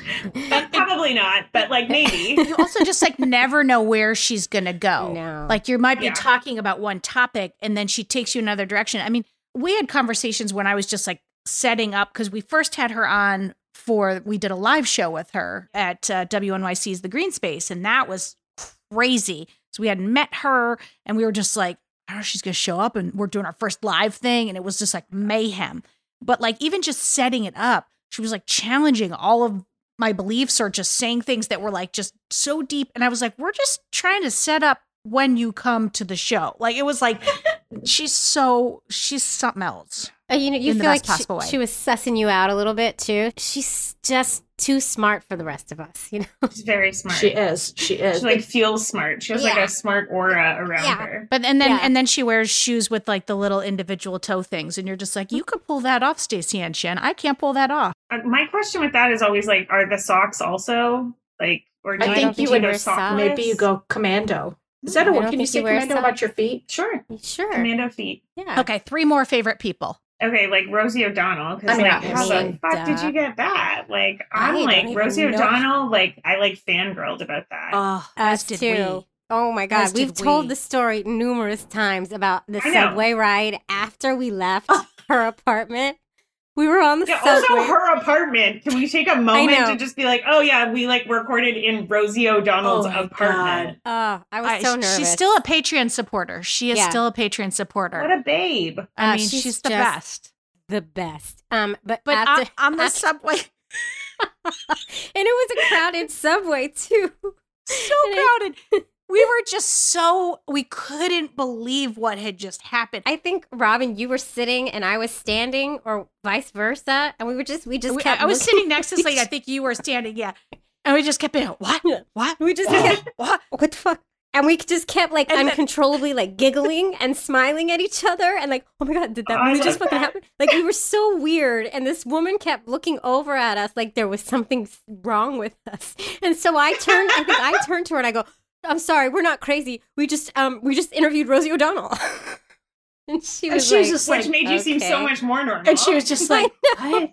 Speaker 5: Probably not, but like maybe.
Speaker 2: You also just like never know where she's going to go.
Speaker 3: No.
Speaker 2: Like you might be
Speaker 5: Yeah.
Speaker 2: talking about one topic and then she takes you another direction. I mean, we had conversations when I was just like setting up because we first had her on we did a live show with her at WNYC's The Green Space, and that was crazy. So we hadn't met her and we were just like, I don't know, she's going to show up and we're doing our first live thing. And it was just like mayhem. But like even just setting it up, she was like challenging all of my beliefs or just saying things that were like just so deep. And I was like, we're just trying to set up when you come to the show. Like it was like, she's something else.
Speaker 3: You
Speaker 2: in the
Speaker 3: feel
Speaker 2: best
Speaker 3: like
Speaker 2: possible way.
Speaker 3: she was sussing you out a little bit too. She's just too smart for the rest of us,
Speaker 5: She's very smart.
Speaker 6: She is.
Speaker 5: She like feels smart. She has like
Speaker 3: Yeah.
Speaker 5: a smart aura around
Speaker 3: Yeah.
Speaker 5: her.
Speaker 2: But and
Speaker 3: Yeah.
Speaker 2: then she wears shoes with like the little individual toe things. And you're just like, you could pull that off, Stacey and Shen. I can't pull that off.
Speaker 5: My question with that is always like, are the socks also like, or do
Speaker 6: I
Speaker 5: you
Speaker 6: think
Speaker 5: think
Speaker 6: you
Speaker 5: you
Speaker 6: would
Speaker 5: go
Speaker 3: wear socks.
Speaker 5: sockless?
Speaker 6: Maybe you go commando. Is that
Speaker 3: I
Speaker 6: a
Speaker 3: don't
Speaker 6: word? Can you
Speaker 3: think
Speaker 6: say
Speaker 3: you wear
Speaker 6: commando
Speaker 3: socks.
Speaker 6: about your feet?
Speaker 5: Sure.
Speaker 3: Sure.
Speaker 5: Commando feet.
Speaker 3: Yeah.
Speaker 2: Okay, 3 more favorite people.
Speaker 5: Okay, like Rosie O'Donnell. Because
Speaker 6: I mean,
Speaker 5: like, how
Speaker 6: obviously.
Speaker 5: the fuck did you get that? Like,
Speaker 3: I
Speaker 5: I'm
Speaker 3: don't
Speaker 5: like
Speaker 3: even
Speaker 5: Rosie
Speaker 3: know.
Speaker 5: O'Donnell. Like, I like fangirled about that.
Speaker 2: Oh,
Speaker 3: Us
Speaker 2: as did
Speaker 3: too.
Speaker 2: we.
Speaker 3: Oh my God.
Speaker 2: As did
Speaker 3: We've told
Speaker 2: we.
Speaker 3: the story numerous times about the
Speaker 5: I know.
Speaker 3: subway ride after we left her apartment. We were on the
Speaker 5: Yeah,
Speaker 3: subway.
Speaker 5: also her apartment. Can we take a moment
Speaker 3: know.
Speaker 5: to just be like, oh yeah, we like recorded in Rosie O'Donnell's
Speaker 6: Oh my
Speaker 5: apartment.
Speaker 3: Oh, I was so nervous.
Speaker 2: She's still a Patreon supporter. She is
Speaker 3: Yeah.
Speaker 2: still a Patreon supporter.
Speaker 5: What a babe.
Speaker 2: I mean,
Speaker 3: she's
Speaker 2: she's the
Speaker 3: just-
Speaker 2: best.
Speaker 3: the best. But
Speaker 2: But
Speaker 3: after,
Speaker 2: on the
Speaker 3: after-
Speaker 2: subway,
Speaker 3: and it was a crowded subway too.
Speaker 2: so
Speaker 3: And I-
Speaker 2: crowded. We were just we couldn't believe what had just happened.
Speaker 3: I think Robin, you were sitting and I was standing, or vice versa, and we just kept.
Speaker 2: I was
Speaker 3: looking-
Speaker 2: sitting next to Slade. I think you were standing, yeah. And we just kept being, what? What?
Speaker 3: We just kept.
Speaker 2: What?
Speaker 3: What the fuck? And we just kept like
Speaker 2: And then-
Speaker 3: uncontrollably like giggling and smiling at each other and like, oh my God, did that
Speaker 5: Oh, I
Speaker 3: really just
Speaker 5: love
Speaker 3: fucking
Speaker 5: that.
Speaker 3: happen? Like we were so weird. And this woman kept looking over at us like there was something wrong with us. And so I turned to her and I go, I'm sorry, we're not crazy. We just interviewed Rosie O'Donnell. And she was
Speaker 6: she was
Speaker 3: like,
Speaker 6: just
Speaker 5: Which
Speaker 6: like,
Speaker 5: made you seem so
Speaker 3: okay.
Speaker 5: much more normal.
Speaker 6: and she was just like, what?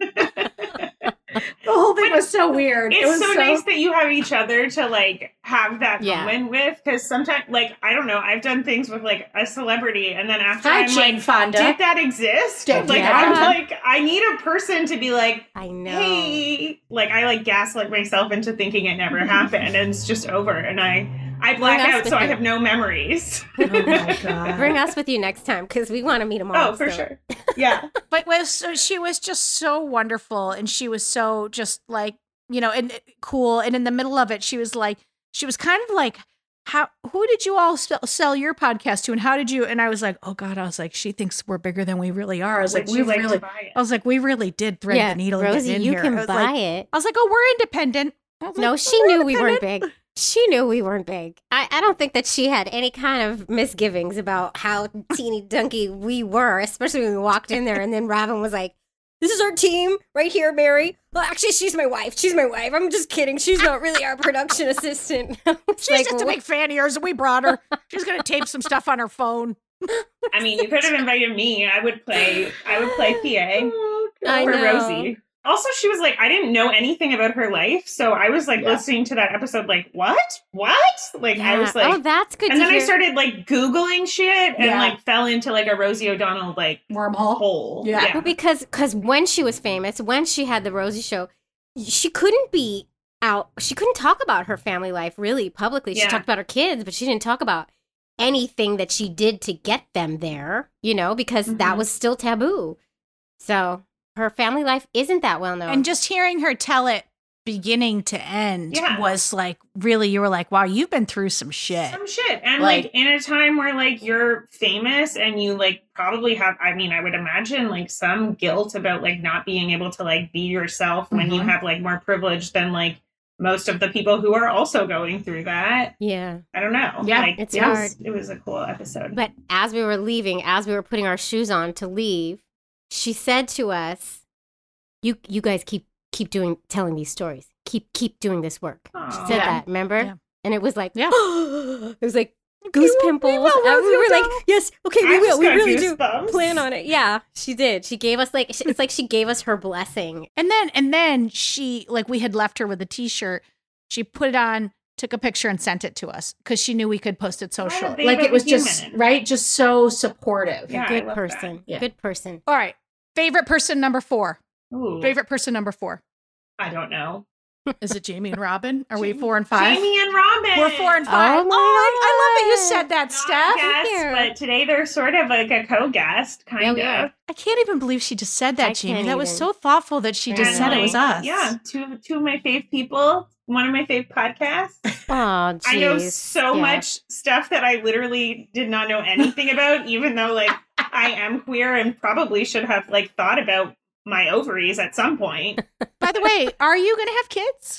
Speaker 6: The whole thing was so weird. It
Speaker 5: It's
Speaker 6: was
Speaker 5: so nice that you have each other to like have that
Speaker 3: Yeah.
Speaker 5: moment with, because sometimes, like, I don't know, I've done things with like a celebrity, and then after
Speaker 6: Hi,
Speaker 5: I'm
Speaker 6: Jane
Speaker 5: like,
Speaker 6: Fonda.
Speaker 5: did that exist?
Speaker 6: Did-
Speaker 5: Like,
Speaker 6: yeah.
Speaker 5: I'm like, I need a person to be like,
Speaker 3: I know.
Speaker 5: hey, like I like gaslight myself into thinking it never happened and it's just over, and I I black
Speaker 3: Bring us
Speaker 5: out,
Speaker 3: with
Speaker 5: so I
Speaker 3: you.
Speaker 5: have no memories.
Speaker 6: Oh my God.
Speaker 3: Bring us with you next time because we want to meet them all.
Speaker 5: Oh, for
Speaker 3: so.
Speaker 5: sure. Yeah.
Speaker 2: But she was just so wonderful, and she was so just like, and cool. And in the middle of it, she was kind of like, who did you all sell your podcast to, and how did you? And I was like, oh God, I was like, she thinks we're bigger than we really are. I was like,
Speaker 5: Would you like to
Speaker 2: really,
Speaker 5: buy it?
Speaker 2: I was like, we really did thread
Speaker 3: Yeah,
Speaker 2: the needle and
Speaker 3: Rosie,
Speaker 2: get in
Speaker 3: you
Speaker 2: here. I
Speaker 3: can
Speaker 2: was
Speaker 3: buy
Speaker 2: like,
Speaker 3: it.
Speaker 2: I was like, oh, we're independent. I was
Speaker 3: No,
Speaker 2: like,
Speaker 3: she
Speaker 2: "We're
Speaker 3: knew we weren't
Speaker 2: independent."
Speaker 3: big. She knew we weren't big. I don't think that she had any kind of misgivings about how teeny dunky we were, especially when we walked in there and then Robin was like, this is our team right here, Mary. Well, actually, she's my wife. She's my wife. I'm just kidding. She's not really our production assistant.
Speaker 2: She's just a big fan of yours, and we brought her. She's gonna tape some stuff on her phone.
Speaker 5: I mean, you could have invited me. I would play PA
Speaker 3: I
Speaker 5: for
Speaker 3: know.
Speaker 5: Rosie. Also, she was like, I didn't know anything about her life, so I was like
Speaker 6: Yeah.
Speaker 5: listening to that episode, like, what? Like, I was like,
Speaker 3: oh, that's good
Speaker 5: and
Speaker 3: to
Speaker 5: then
Speaker 3: hear.
Speaker 5: I started like Googling shit and
Speaker 6: Yeah.
Speaker 5: like fell into like a Rosie O'Donnell like
Speaker 6: Wormhole.
Speaker 5: hole.
Speaker 6: Yeah.
Speaker 3: Well, because when she was famous, when she had the Rosie show, she couldn't be out. She couldn't talk about her family life really publicly. She
Speaker 5: Yeah.
Speaker 3: talked about her kids, but she didn't talk about anything that she did to get them there, because that
Speaker 5: Mhm.
Speaker 3: was still taboo. So her family life isn't that well known.
Speaker 2: And just hearing her tell it beginning to end
Speaker 5: Yeah.
Speaker 2: was like, really, you were like, wow, you've been through some shit.
Speaker 5: Some shit. And
Speaker 2: Like-
Speaker 5: like in a time where like you're famous and you like probably have, I mean, I would imagine like some guilt about like not being able to like be yourself when you
Speaker 2: Mhm.
Speaker 5: have like more privilege than like most of the people who are also going through that.
Speaker 3: yeah.
Speaker 5: I don't know.
Speaker 6: Yeah,
Speaker 5: like,
Speaker 3: it's
Speaker 5: it was a cool episode.
Speaker 3: But as we were leaving, as we were putting our shoes on to leave, she said to us, "You guys keep telling these stories. Keep doing this work." She
Speaker 5: Aw.
Speaker 3: said
Speaker 6: Yeah.
Speaker 3: that, remember?
Speaker 2: Yeah.
Speaker 3: And it was like,
Speaker 2: Yeah.
Speaker 3: it was like goose pimples.
Speaker 2: will,
Speaker 3: And we were like, yes, okay, we
Speaker 5: I
Speaker 3: will.
Speaker 5: just
Speaker 3: We
Speaker 5: got
Speaker 3: really do.
Speaker 5: goosebumps.
Speaker 3: Plan on it. Yeah, she did. She gave us it's like she gave us her blessing.
Speaker 2: And then she, like, we had left her with a t-shirt. She put it on, took a picture and sent it to us because she knew we could post it social.
Speaker 5: They
Speaker 6: Like
Speaker 5: were
Speaker 6: it was
Speaker 5: human.
Speaker 6: just, right? Just so supportive.
Speaker 5: Yeah, I
Speaker 3: Good
Speaker 5: love
Speaker 3: person.
Speaker 6: that. Yeah.
Speaker 3: Good person.
Speaker 2: All right. Favorite person number 4.
Speaker 5: Ooh,
Speaker 2: Favorite person number 4.
Speaker 5: I don't know.
Speaker 2: Is it Jamie and Robin? Are we 4 and 5?
Speaker 5: Jamie and Robin.
Speaker 2: We're 4 and 5.
Speaker 3: Oh my
Speaker 2: I love that you
Speaker 3: God.
Speaker 2: said that,
Speaker 5: Not
Speaker 2: Steph.
Speaker 5: guests,
Speaker 3: you.
Speaker 5: but today they're sort of like a co-guest, kind
Speaker 3: we
Speaker 5: of.
Speaker 3: are.
Speaker 2: I can't even believe she just said that,
Speaker 3: I
Speaker 2: Jamie.
Speaker 3: can't
Speaker 2: That was
Speaker 3: even.
Speaker 2: so thoughtful that she just
Speaker 3: And,
Speaker 2: said it was us.
Speaker 5: Yeah, two of my fave people. One of my fave podcasts.
Speaker 3: Oh,
Speaker 5: I know
Speaker 3: jeez.
Speaker 5: so
Speaker 3: Yeah.
Speaker 5: much stuff that I literally did not know anything about, even though like I am queer and probably should have like thought about my ovaries at some point.
Speaker 2: By the way, are you going to have kids?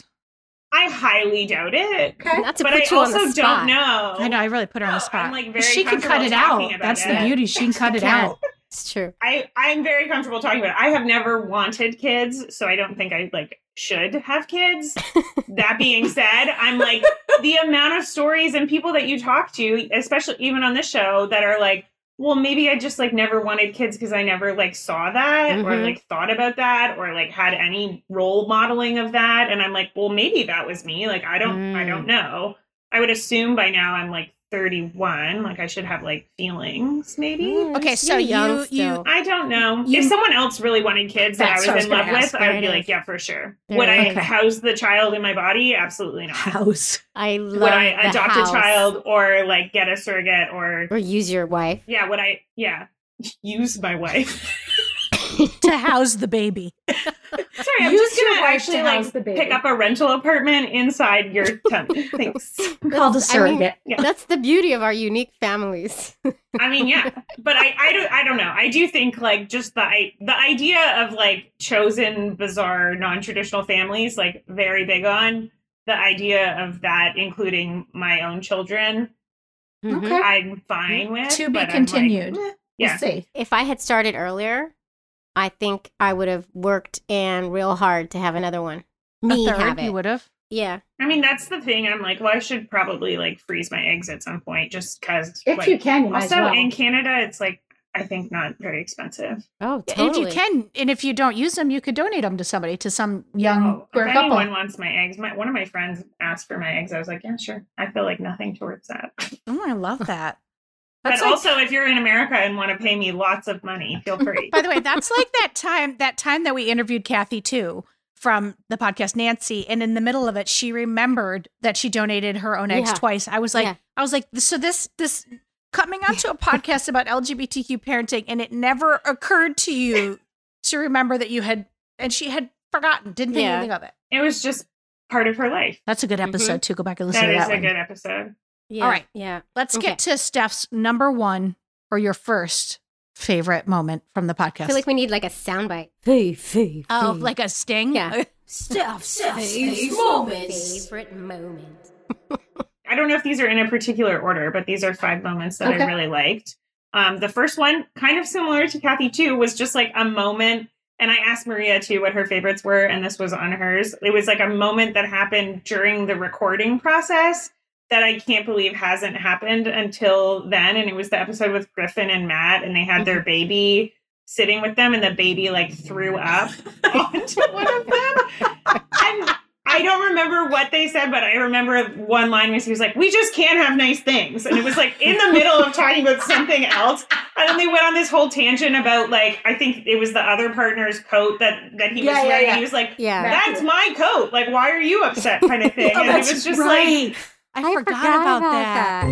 Speaker 5: I highly doubt it.
Speaker 6: Okay.
Speaker 3: Not to
Speaker 5: But
Speaker 3: put
Speaker 5: I
Speaker 3: you on
Speaker 5: also
Speaker 3: the spot.
Speaker 5: don't know.
Speaker 2: I know. I really put her on the
Speaker 5: No,
Speaker 2: spot.
Speaker 5: I'm, like, very
Speaker 2: she can cut
Speaker 5: comfortable
Speaker 2: it out.
Speaker 5: talking about
Speaker 2: That's
Speaker 5: it.
Speaker 2: the beauty. She can cut it
Speaker 3: can.
Speaker 2: out.
Speaker 3: It's true.
Speaker 5: I'm very comfortable talking about it. I have never wanted kids, so I don't think I like should have kids. That being said, I'm like the amount of stories and people that you talk to, especially even on this show, that are like, well, maybe I just like never wanted kids because I never like saw that or
Speaker 3: Mhm.
Speaker 5: like thought about that or like had any role modeling of that. And I'm like, well, maybe that was me. Like, I don't know. I would assume by now I'm like 31. Like I should have like feelings, maybe.
Speaker 2: Okay, so
Speaker 3: You're young
Speaker 2: you-
Speaker 3: still.
Speaker 5: I don't know.
Speaker 2: You-
Speaker 5: if someone else really wanted kids that I
Speaker 6: That's what I
Speaker 5: was
Speaker 6: was
Speaker 5: in love
Speaker 6: gonna
Speaker 5: with,
Speaker 6: ask.
Speaker 5: I
Speaker 3: There
Speaker 5: would be
Speaker 3: it
Speaker 5: like,
Speaker 3: is.
Speaker 5: yeah, for sure.
Speaker 3: There
Speaker 5: Would
Speaker 3: it
Speaker 5: I
Speaker 3: is.
Speaker 5: house the child in my body? Absolutely not.
Speaker 2: House.
Speaker 3: I love
Speaker 5: Would I
Speaker 3: the
Speaker 5: adopt
Speaker 3: house.
Speaker 5: a child or like get a surrogate or
Speaker 3: Or use your wife.
Speaker 5: yeah, would I use my wife?
Speaker 2: to house the baby.
Speaker 5: Sorry, I'm
Speaker 6: Use
Speaker 5: just
Speaker 6: your
Speaker 5: gonna
Speaker 6: wife
Speaker 5: actually
Speaker 6: to
Speaker 5: like
Speaker 6: house the baby.
Speaker 5: pick up a rental apartment inside your tummy. Thanks.
Speaker 6: Called a surrogate.
Speaker 5: Yeah.
Speaker 3: That's the beauty of our unique families.
Speaker 5: I mean, yeah, but I don't know. I do think like just the idea of like chosen, bizarre, non-traditional families, like very big on the idea of that, including my own children.
Speaker 3: Mhm.
Speaker 6: Okay.
Speaker 5: I'm fine with.
Speaker 2: To be
Speaker 5: but I'm like,
Speaker 6: continued.
Speaker 5: meh.
Speaker 6: We'll
Speaker 5: Yeah.
Speaker 6: see.
Speaker 3: If I had started earlier, I think I would have worked and real hard to have another one. Me
Speaker 2: A third,
Speaker 3: have it.
Speaker 2: you would have.
Speaker 3: Yeah.
Speaker 5: I mean, that's the thing. I'm like, well, I should probably like freeze my eggs at some point, just because.
Speaker 6: If you can, you might as
Speaker 5: Also,
Speaker 6: well.
Speaker 5: in Canada, it's like I think not very expensive.
Speaker 3: Oh,
Speaker 2: And
Speaker 3: totally.
Speaker 2: if you can, and if you don't use them, you could donate them to somebody, to some young
Speaker 5: Oh,
Speaker 6: queer
Speaker 5: if
Speaker 6: couple.
Speaker 5: anyone wants my eggs, one of my friends asked for my eggs. I was like, yeah, sure. I feel like nothing towards that.
Speaker 2: Oh, I love that.
Speaker 5: But
Speaker 2: That's like,
Speaker 5: also, if you're in America and want to pay me lots of money, feel free.
Speaker 2: by the way, that's like that time that we interviewed Kathy too from the podcast Nancy, and in the middle of it, she remembered that she donated her own eggs
Speaker 3: Yeah.
Speaker 2: twice. I was like,
Speaker 3: Yeah.
Speaker 2: so this coming onto a podcast about LGBTQ parenting, and it never occurred to you to remember that you had, and she had forgotten, didn't think
Speaker 3: Yeah.
Speaker 2: anything of it.
Speaker 5: It was just part of her life.
Speaker 2: That's a good episode too. Go back and listen
Speaker 5: That
Speaker 2: to
Speaker 5: is
Speaker 2: that
Speaker 5: a
Speaker 2: one.
Speaker 5: good episode.
Speaker 3: Yeah.
Speaker 2: All right.
Speaker 3: Yeah.
Speaker 2: Let's
Speaker 3: Okay.
Speaker 2: get to Steph's number one or your first favorite moment from the podcast.
Speaker 3: I feel like we need like a soundbite. Fave.
Speaker 2: oh, like a sting?
Speaker 3: Yeah.
Speaker 4: Steph's moments.
Speaker 3: Favorite moment.
Speaker 5: I don't know if these are in a particular order, but these are 5 moments that I
Speaker 6: Okay.
Speaker 5: really liked. The first one, kind of similar to Kathy too, was just like a moment. And I asked Maria too what her favorites were, and this was on hers. It was like a moment that happened during the recording process that I can't believe hasn't happened until then. And it was the episode with Griffin and Matt, and they had their baby sitting with them, and the baby like threw up onto one of them. And I don't remember what they said, but I remember one line where he was like, "We just can't have nice things." And it was like in the middle of talking about something else. And then they went on this whole tangent about like, I think it was the other partner's coat that he was
Speaker 6: Yeah,
Speaker 5: wearing.
Speaker 6: yeah.
Speaker 5: He was like,
Speaker 3: Yeah.
Speaker 5: "That's my coat. Like, why are you upset?" kind of thing.
Speaker 6: Oh,
Speaker 5: And it
Speaker 6: that's
Speaker 5: was just
Speaker 6: right.
Speaker 2: I forgot about that.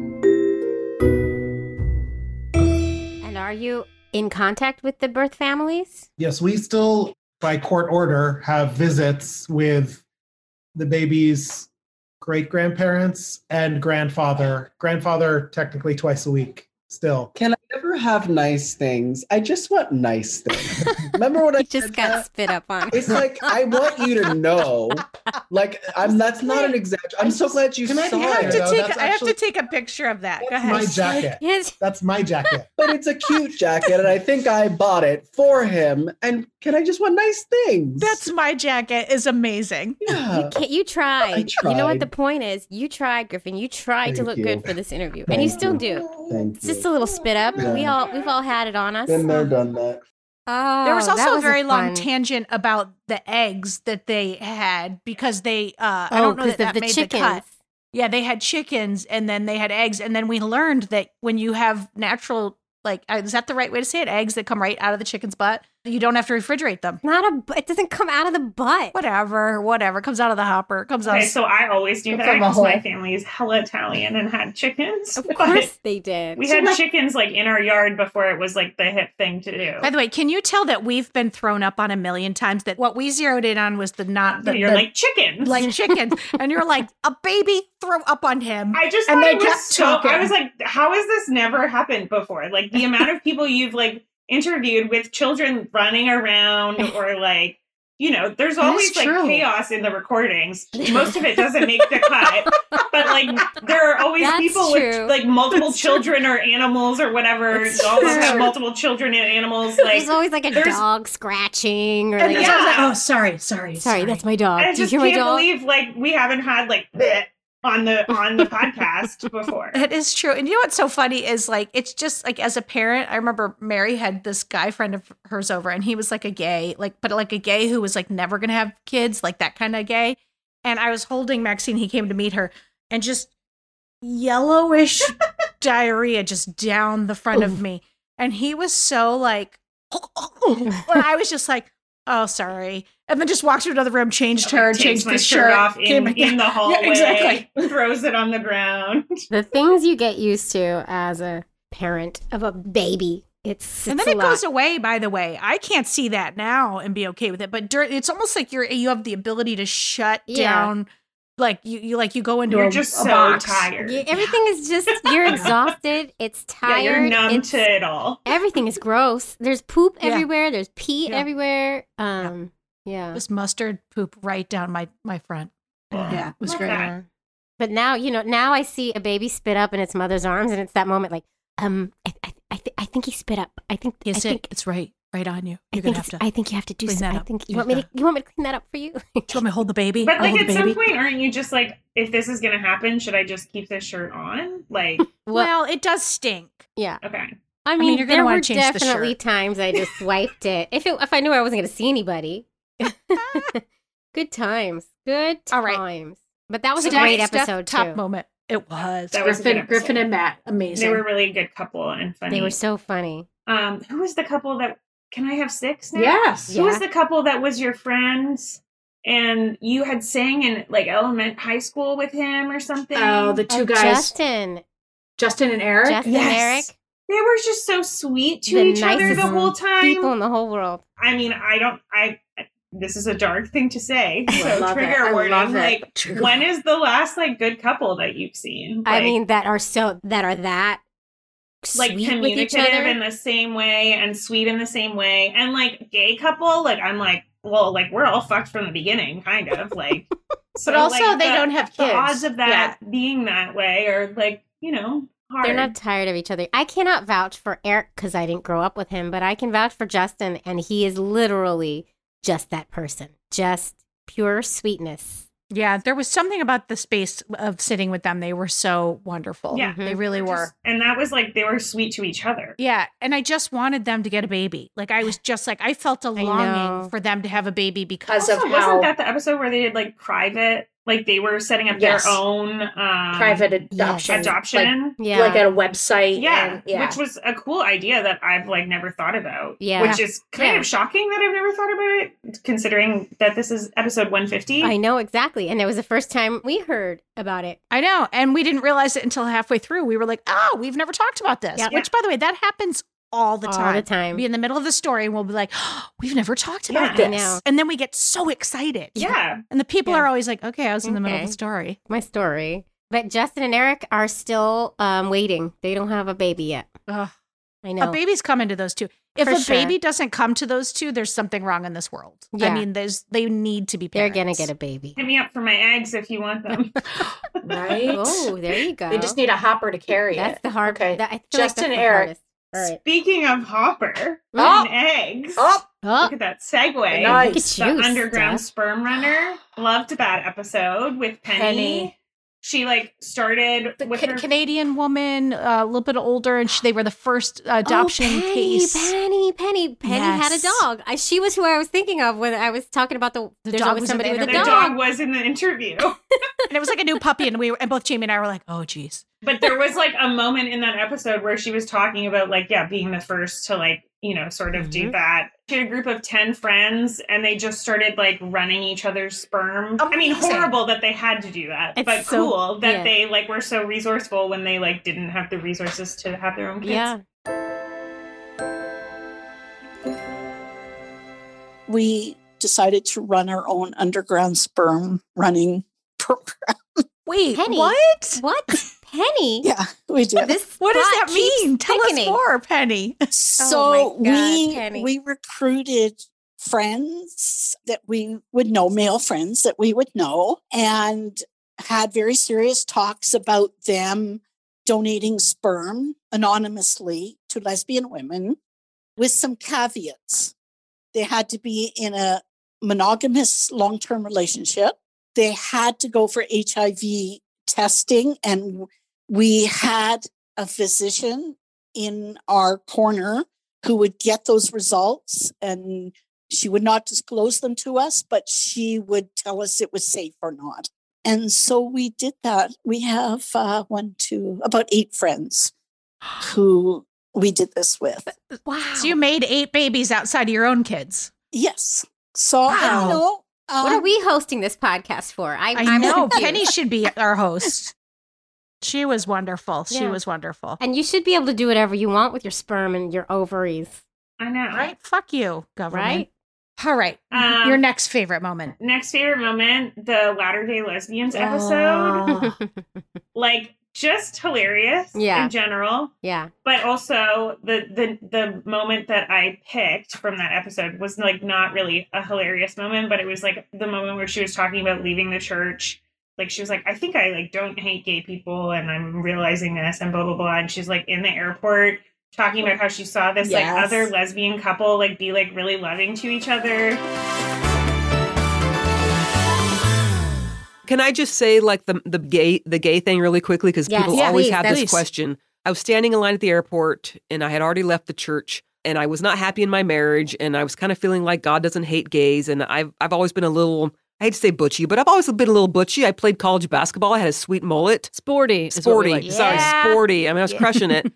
Speaker 3: And are you in contact with the birth families?
Speaker 7: Yes, we still, by court order, have visits with the baby's great-grandparents and grandfather. Grandfather, technically twice a week, still.
Speaker 8: Can I never have nice things? I just want nice things. Remember when I
Speaker 3: You just
Speaker 8: said
Speaker 3: got
Speaker 8: that?
Speaker 3: spit up on.
Speaker 8: It's like I want you to know. Like that's not an exaggeration. I'm so glad you
Speaker 7: Can I
Speaker 8: saw
Speaker 7: be
Speaker 2: I have
Speaker 7: fair,
Speaker 2: to
Speaker 7: though,
Speaker 2: take.
Speaker 7: that's
Speaker 2: I have to
Speaker 7: actually-
Speaker 2: take a picture of that. Go
Speaker 7: That's
Speaker 2: ahead.
Speaker 7: my jacket.
Speaker 3: Yes.
Speaker 7: That's my jacket.
Speaker 8: But it's a cute jacket, and I think I bought it for him. And can I just want nice things?
Speaker 2: That's my jacket. Is amazing.
Speaker 8: yeah.
Speaker 3: You tried. You know what the
Speaker 8: tried.
Speaker 3: point is? You tried, Griffin. You tried to
Speaker 8: Thank
Speaker 3: look
Speaker 8: you.
Speaker 3: good for this interview, and
Speaker 8: Thank
Speaker 3: you still
Speaker 8: you.
Speaker 3: do.
Speaker 8: Thank
Speaker 3: It's
Speaker 8: you.
Speaker 3: just a little spit up.
Speaker 8: Yeah.
Speaker 3: We've all had it on us.
Speaker 8: Been there, done that.
Speaker 3: Oh,
Speaker 2: There was
Speaker 3: that
Speaker 2: also a very long
Speaker 3: fun-
Speaker 2: tangent about the eggs that they had because they. I
Speaker 3: Oh,
Speaker 2: don't know
Speaker 3: 'cause
Speaker 2: that
Speaker 3: of
Speaker 2: made the cut.
Speaker 3: chickens.
Speaker 2: Yeah, they had chickens and then they had eggs, and then we learned that when you have natural, like, is that the right way to say it? Eggs that come right out of the chicken's butt. You don't have to refrigerate them.
Speaker 3: It doesn't come out of the butt.
Speaker 2: Whatever comes out of the hopper. Comes out.
Speaker 5: Okay, so I always do
Speaker 6: From
Speaker 5: that
Speaker 6: a
Speaker 5: because
Speaker 6: hole.
Speaker 5: my family is hella Italian and had chickens.
Speaker 3: Of
Speaker 5: But
Speaker 3: course they did.
Speaker 5: we had chickens like in our yard before it was like the hip thing to do.
Speaker 2: By the way, can you tell that we've been thrown up on a million times that what we zeroed in on was
Speaker 5: You're like chickens.
Speaker 2: like chickens, and you're like a baby throw up on him.
Speaker 5: I just
Speaker 6: And
Speaker 5: thought
Speaker 6: they
Speaker 5: it was
Speaker 6: kept
Speaker 5: so.
Speaker 6: talking.
Speaker 5: I was like, how has this never happened before? Like the amount of people you've like interviewed with children running around or like, you know, there's always like
Speaker 6: true.
Speaker 5: chaos in the recordings. Most of it doesn't make the cut, but like there are always
Speaker 3: That's
Speaker 5: people
Speaker 3: true.
Speaker 5: with like multiple children or animals or whatever.
Speaker 3: That's
Speaker 5: All of us
Speaker 3: true.
Speaker 5: have multiple children and animals. Like
Speaker 3: There's always like a
Speaker 5: there's-
Speaker 3: dog scratching or
Speaker 5: And
Speaker 3: like,
Speaker 5: yeah.
Speaker 6: I was like, oh, sorry.
Speaker 3: sorry, that's my dog.
Speaker 5: I
Speaker 3: Do you
Speaker 5: just
Speaker 3: hear my
Speaker 5: can't
Speaker 3: dog?
Speaker 5: believe like we haven't had like bleh on the podcast before.
Speaker 2: It is true. And you know what's so funny is like, it's just like as a parent, I remember Mary had this guy friend of hers over and he was like a gay, but like a gay who was like never going to have kids, like that kind of gay. And I was holding Maxine, he came to meet her and just yellowish diarrhea just down the front of me. And he was so like, and I was just like, oh, sorry. And then just walked to another room, changed her,
Speaker 5: Takes
Speaker 2: changed
Speaker 5: my
Speaker 2: the
Speaker 5: shirt off
Speaker 2: came
Speaker 5: in,
Speaker 2: back-
Speaker 5: in the hallway,
Speaker 2: exactly.
Speaker 5: throws it on the ground.
Speaker 3: The things you get used to as a parent of a baby. It's
Speaker 2: And then
Speaker 3: a
Speaker 2: it
Speaker 3: lot.
Speaker 2: goes away, by the way. I can't see that now and be okay with it. But it's almost like you have the ability to shut
Speaker 3: Yeah.
Speaker 2: down. Like you go into
Speaker 5: You're
Speaker 2: a,
Speaker 5: just
Speaker 2: a
Speaker 5: so
Speaker 2: box.
Speaker 5: tired.
Speaker 3: Everything is just you're exhausted. It's
Speaker 5: Yeah,
Speaker 3: tired.
Speaker 5: you're numb
Speaker 3: it's,
Speaker 5: to it all.
Speaker 3: everything is gross. There's poop
Speaker 2: Yeah.
Speaker 3: everywhere. There's pee
Speaker 2: Yeah.
Speaker 3: everywhere. Yeah.
Speaker 2: Just mustard poop right down my front.
Speaker 6: Yeah, it was
Speaker 5: Love
Speaker 6: great.
Speaker 5: that.
Speaker 3: Yeah. But now I see a baby spit up in its mother's arms, and it's that moment like, I think he spit up. I think
Speaker 2: It's right on you.
Speaker 3: I
Speaker 2: You're
Speaker 3: think
Speaker 2: gonna have to.
Speaker 3: I think you have to do
Speaker 2: clean that
Speaker 3: something. I
Speaker 2: up.
Speaker 3: think you
Speaker 2: Yeah.
Speaker 3: want me to clean that up for you?
Speaker 2: Do you want me to hold the baby?
Speaker 5: But
Speaker 2: I'll
Speaker 5: like
Speaker 2: hold
Speaker 5: at
Speaker 2: the
Speaker 5: some
Speaker 2: baby.
Speaker 5: point, aren't you just like, if this is gonna happen, should I just keep this shirt on? Like,
Speaker 2: Well, it does stink.
Speaker 3: Yeah.
Speaker 5: okay.
Speaker 3: I
Speaker 2: mean,
Speaker 3: mean,
Speaker 2: you're gonna
Speaker 3: there
Speaker 2: wanna
Speaker 3: were
Speaker 2: change the
Speaker 3: definitely
Speaker 2: shirt.
Speaker 3: times I just wiped it. If I knew I wasn't going to see anybody. Good times. Good
Speaker 2: All right.
Speaker 3: times. But that was a
Speaker 2: Steph-
Speaker 3: great
Speaker 2: Steph,
Speaker 3: episode
Speaker 2: top
Speaker 3: too.
Speaker 2: moment. It was.
Speaker 5: That was a good episode.
Speaker 6: Griffin and Matt, amazing.
Speaker 5: They were really a good couple and funny.
Speaker 3: They were so funny.
Speaker 5: Who was the couple that Can I have 6 now?
Speaker 6: Yes.
Speaker 5: Who was the couple that was your friends? And you had sang in like high school with him or something?
Speaker 6: Oh, the two guys, Justin and Eric.
Speaker 3: Justin and Eric.
Speaker 5: They were just so sweet to
Speaker 3: The
Speaker 5: each other
Speaker 3: nicest
Speaker 5: the whole time.
Speaker 3: people in the whole world.
Speaker 5: I mean, this is a dark thing to say.
Speaker 6: I
Speaker 5: So
Speaker 6: love it.
Speaker 5: trigger
Speaker 6: I
Speaker 5: warning.
Speaker 6: love it.
Speaker 5: Like,
Speaker 6: Trigger
Speaker 5: when is the last like good couple that you've seen?
Speaker 3: I
Speaker 5: Like,
Speaker 3: mean, that are that
Speaker 5: like
Speaker 3: sweet with each
Speaker 5: communicative
Speaker 3: other.
Speaker 5: in the same way and sweet in the same way. And like gay couple, like I'm like, well, like we're all fucked from the beginning, kind of. Like so,
Speaker 6: But also,
Speaker 5: like,
Speaker 6: they don't have
Speaker 5: the
Speaker 6: kids.
Speaker 5: odds of that being that way are like, hard.
Speaker 3: They're not tired of each other. I cannot vouch for Eric because I didn't grow up with him, but I can vouch for Justin, and he is literally just that person. Just pure sweetness.
Speaker 2: Yeah, there was something about the space of sitting with them. They were so wonderful.
Speaker 5: Yeah.
Speaker 2: They really were.
Speaker 5: And that was like they were sweet to each other.
Speaker 2: Yeah, and I just wanted them to get a baby. Like I was just like I felt a
Speaker 3: I
Speaker 2: longing
Speaker 3: know.
Speaker 2: for them to have a baby because
Speaker 6: Also,
Speaker 2: of
Speaker 5: Wasn't that the episode where they did like private, like they were setting up
Speaker 6: Yes.
Speaker 5: their own
Speaker 6: private adoption.
Speaker 5: adoption?
Speaker 3: Yeah.
Speaker 6: Like at a website.
Speaker 5: Yeah,
Speaker 6: and,
Speaker 5: which was a cool idea that I've like never thought about.
Speaker 3: Yeah.
Speaker 5: Which is kind
Speaker 3: Yeah.
Speaker 5: of shocking that I've never thought about it, considering that this is episode 150.
Speaker 3: I know exactly. And it was the first time we heard about it.
Speaker 2: I know, and we didn't realize it until halfway through. We were like, "Oh, we've never talked about this."
Speaker 3: Yep.
Speaker 2: Which, by the way, that happens all the
Speaker 3: All
Speaker 2: time.
Speaker 3: the time.
Speaker 2: Be in the middle of the story, and we'll be like, oh, "We've never talked about
Speaker 5: Yeah.
Speaker 3: I
Speaker 2: this,"
Speaker 3: know.
Speaker 2: and then we get so excited.
Speaker 5: Yeah.
Speaker 2: and the people
Speaker 3: Yeah.
Speaker 2: are always like, "Okay, I was in the middle of
Speaker 3: Okay.
Speaker 2: the story."
Speaker 3: My story. But Justin and Eric are still waiting. They don't have a baby yet.
Speaker 2: Ugh.
Speaker 3: I know.
Speaker 2: A baby's coming to those two. If
Speaker 3: For
Speaker 2: a
Speaker 3: sure.
Speaker 2: baby doesn't come to those two, there's something wrong in this world. I
Speaker 3: Yeah.
Speaker 2: mean, they need to be
Speaker 3: They're
Speaker 2: parents.
Speaker 3: going to get a baby.
Speaker 5: Hit me up for my eggs if you want them.
Speaker 6: right.
Speaker 3: Oh, there you go.
Speaker 6: They just need a hopper to carry
Speaker 3: That's
Speaker 6: it.
Speaker 3: the hard.
Speaker 6: Okay.
Speaker 3: That, I feel
Speaker 6: Justin
Speaker 3: like that's the
Speaker 6: Eric.
Speaker 3: hardest. All right.
Speaker 5: Speaking of Hopper
Speaker 6: Oh.
Speaker 5: and eggs,
Speaker 6: Oh,
Speaker 3: Oh,
Speaker 5: look at that segue.
Speaker 6: Nice.
Speaker 3: look at
Speaker 5: The
Speaker 3: you,
Speaker 5: Underground
Speaker 3: Steph.
Speaker 5: Sperm Runner. Loved that episode with Penny.
Speaker 6: Penny.
Speaker 5: She like started
Speaker 2: The
Speaker 5: with her.
Speaker 2: Canadian woman, a little bit older, and they were the first adoption case.
Speaker 3: Penny had a
Speaker 2: Yes.
Speaker 3: dog. She was who I was thinking of when I was talking about there's
Speaker 2: dog
Speaker 3: always
Speaker 2: was
Speaker 3: somebody
Speaker 2: in
Speaker 3: with
Speaker 2: the
Speaker 3: a
Speaker 5: the
Speaker 3: dog.
Speaker 5: dog was in the interview.
Speaker 2: And it was like a new puppy, and both Jamie and I were like, "Oh, geez."
Speaker 5: But there was like a moment in that episode where she was talking about like, being the first to like, sort of do that. She had a group of 10 friends and they just started like running each other's sperm. I mean,
Speaker 2: Amazing.
Speaker 5: horrible that they had to do that,
Speaker 3: It's
Speaker 5: but
Speaker 3: so-
Speaker 5: cool that
Speaker 3: yeah.
Speaker 5: they like were so resourceful when they like didn't have the resources to have their own kids.
Speaker 3: Yeah.
Speaker 9: We decided to run our own underground sperm running program.
Speaker 2: Wait,
Speaker 3: Penny.
Speaker 2: what?
Speaker 3: What? Penny?
Speaker 9: Yeah, we did.
Speaker 3: This
Speaker 2: What does
Speaker 3: plot
Speaker 2: that mean?
Speaker 3: keeps
Speaker 2: Tell us
Speaker 3: thickening.
Speaker 2: more, Penny.
Speaker 9: So
Speaker 3: my God, Penny.
Speaker 9: we recruited friends that we would know, male friends that we would know, and had very serious talks about them donating sperm anonymously to lesbian women with some caveats. They had to be in a monogamous long-term relationship. They had to go for HIV testing, and we had a physician in our corner who would get those results, and she would not disclose them to us, but she would tell us it was safe or not. And so we did that. We have about 8 friends who we did this with.
Speaker 3: Wow.
Speaker 2: So you made 8 babies outside of your own kids.
Speaker 9: Yes. So
Speaker 2: Wow.
Speaker 9: I don't know.
Speaker 3: What are we hosting this podcast for?
Speaker 2: I
Speaker 3: I'm
Speaker 2: know
Speaker 3: confused.
Speaker 2: Penny should be our host. She was wonderful. She
Speaker 3: Yeah.
Speaker 2: was wonderful.
Speaker 3: And you should be able to do whatever you want with your sperm and your ovaries,
Speaker 5: I know.
Speaker 2: Right? Fuck you, government.
Speaker 3: right?
Speaker 2: All right. Your next favorite moment.
Speaker 5: Next favorite moment, the Latter Day Lesbians episode.
Speaker 2: Oh.
Speaker 5: Like, just hilarious
Speaker 3: Yeah.
Speaker 5: in general.
Speaker 3: Yeah.
Speaker 5: But also the moment that I picked from that episode was like not really a hilarious moment, but it was like the moment where she was talking about leaving the church. Like she was like, I think I like don't hate gay people and I'm realizing this and blah blah blah. And she's like in the airport talking about how she saw this like
Speaker 6: Yes.
Speaker 5: other lesbian couple like be like really loving to each other.
Speaker 10: Can I just say like the gay thing really quickly because
Speaker 3: Yes.
Speaker 10: people
Speaker 3: Yeah,
Speaker 10: always
Speaker 3: please,
Speaker 10: have
Speaker 3: that's-
Speaker 10: this question. I was standing in line at the airport and I had already left the church and I was not happy in my marriage and I was kind of feeling like God doesn't hate gays and I've always been a little I hate to say butchy, but I've always been a little butchy. I played college basketball. I had a sweet mullet.
Speaker 6: Sporty. Is what we
Speaker 10: Sporty.
Speaker 6: like.
Speaker 10: Sorry,
Speaker 2: Yeah.
Speaker 10: sporty. I mean, I was crushing it.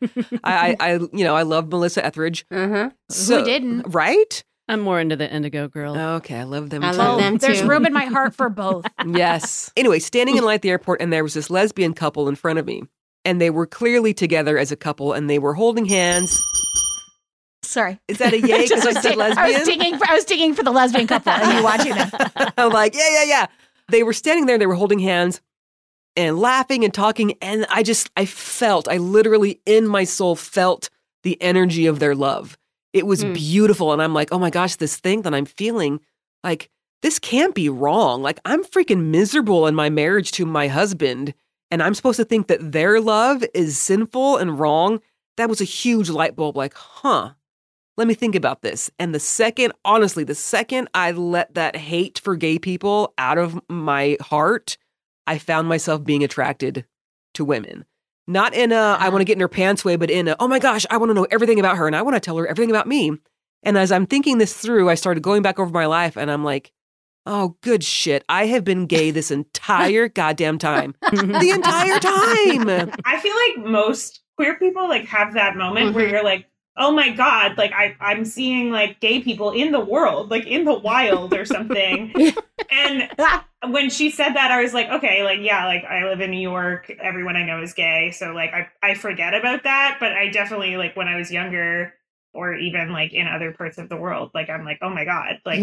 Speaker 10: I love Melissa Etheridge.
Speaker 3: Uh-huh.
Speaker 2: Who didn't?
Speaker 10: Right?
Speaker 6: I'm more into the Indigo Girls.
Speaker 10: Okay, I love them
Speaker 3: I
Speaker 10: too.
Speaker 3: love them
Speaker 2: There's
Speaker 3: too.
Speaker 2: room in my heart for both.
Speaker 10: Yes. Anyway, standing in line at the airport, and there was this lesbian couple in front of me. And they were clearly together as a couple, and they were holding hands.
Speaker 2: Sorry.
Speaker 10: Is that a yay because I said lesbian?
Speaker 2: I was digging for the lesbian couple and you watching them.
Speaker 10: I'm like, yeah. They were standing there, they were holding hands and laughing and talking. And I literally in my soul felt the energy of their love. It was beautiful. And I'm like, oh my gosh, this thing that I'm feeling, like, this can't be wrong. Like, I'm freaking miserable in my marriage to my husband. And I'm supposed to think that their love is sinful and wrong. That was a huge light bulb. Like, let me think about this. And the second I let that hate for gay people out of my heart, I found myself being attracted to women. Not in a, I want to get in her pants way, but in a, oh my gosh, I want to know everything about her and I want to tell her everything about me. And as I'm thinking this through, I started going back over my life and I'm like, oh, good shit. I have been gay this entire goddamn time. The entire time.
Speaker 5: I feel like most queer people like have that moment where you're like, oh my God, like I'm seeing like gay people in the world, like in the wild or something. And when she said that, I was like, okay, like, yeah, like I live in New York. Everyone I know is gay. So like, I forget about that. But I definitely like when I was younger or even like in other parts of the world, like, I'm like, oh my God, like,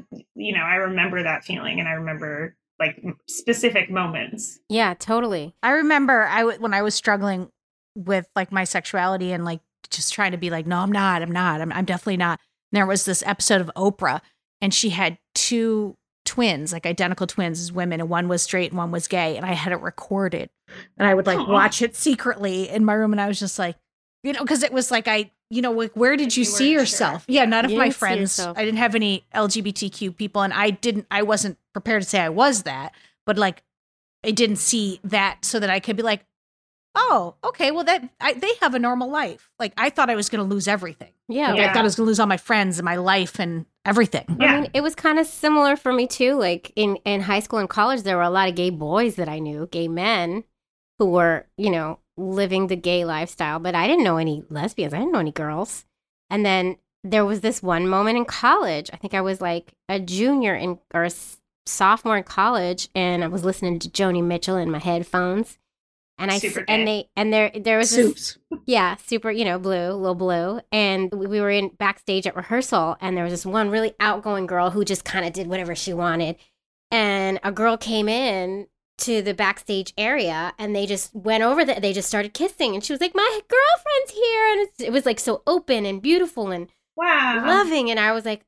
Speaker 5: I remember that feeling and I remember like specific moments.
Speaker 3: Yeah, totally.
Speaker 2: I remember when I was struggling with like my sexuality and like just trying to be like, no, I'm definitely not. And there was this episode of Oprah and she had two twins, like identical twins as women, and one was straight and one was gay. And I had it recorded and I would like watch it secretly in my room. And I was just like, because it was like, like, where did you see yourself? Sure. Yeah, none of my friends, I didn't have any LGBTQ people and I wasn't prepared to say I was that, but like, I didn't see that so that I could be like, oh, okay, well, they have a normal life. Like, I thought I was going to lose everything.
Speaker 3: Yeah.
Speaker 2: Like, I thought I was going to lose all my friends and my life and everything.
Speaker 3: Yeah. I mean, it was kind of similar for me, too. Like, in high school and college, there were a lot of gay boys that I knew, gay men who were, living the gay lifestyle. But I didn't know any lesbians. I didn't know any girls. And then there was this one moment in college. I think I was like a junior or a sophomore in college, and I was listening to Joni Mitchell in my headphones. And there was this, super, blue, little blue. And we were in backstage at rehearsal and there was this one really outgoing girl who just kind of did whatever she wanted. And a girl came in to the backstage area and they just went over they just started kissing and she was like, my girlfriend's here. And it was like so open and beautiful and loving. And I was like,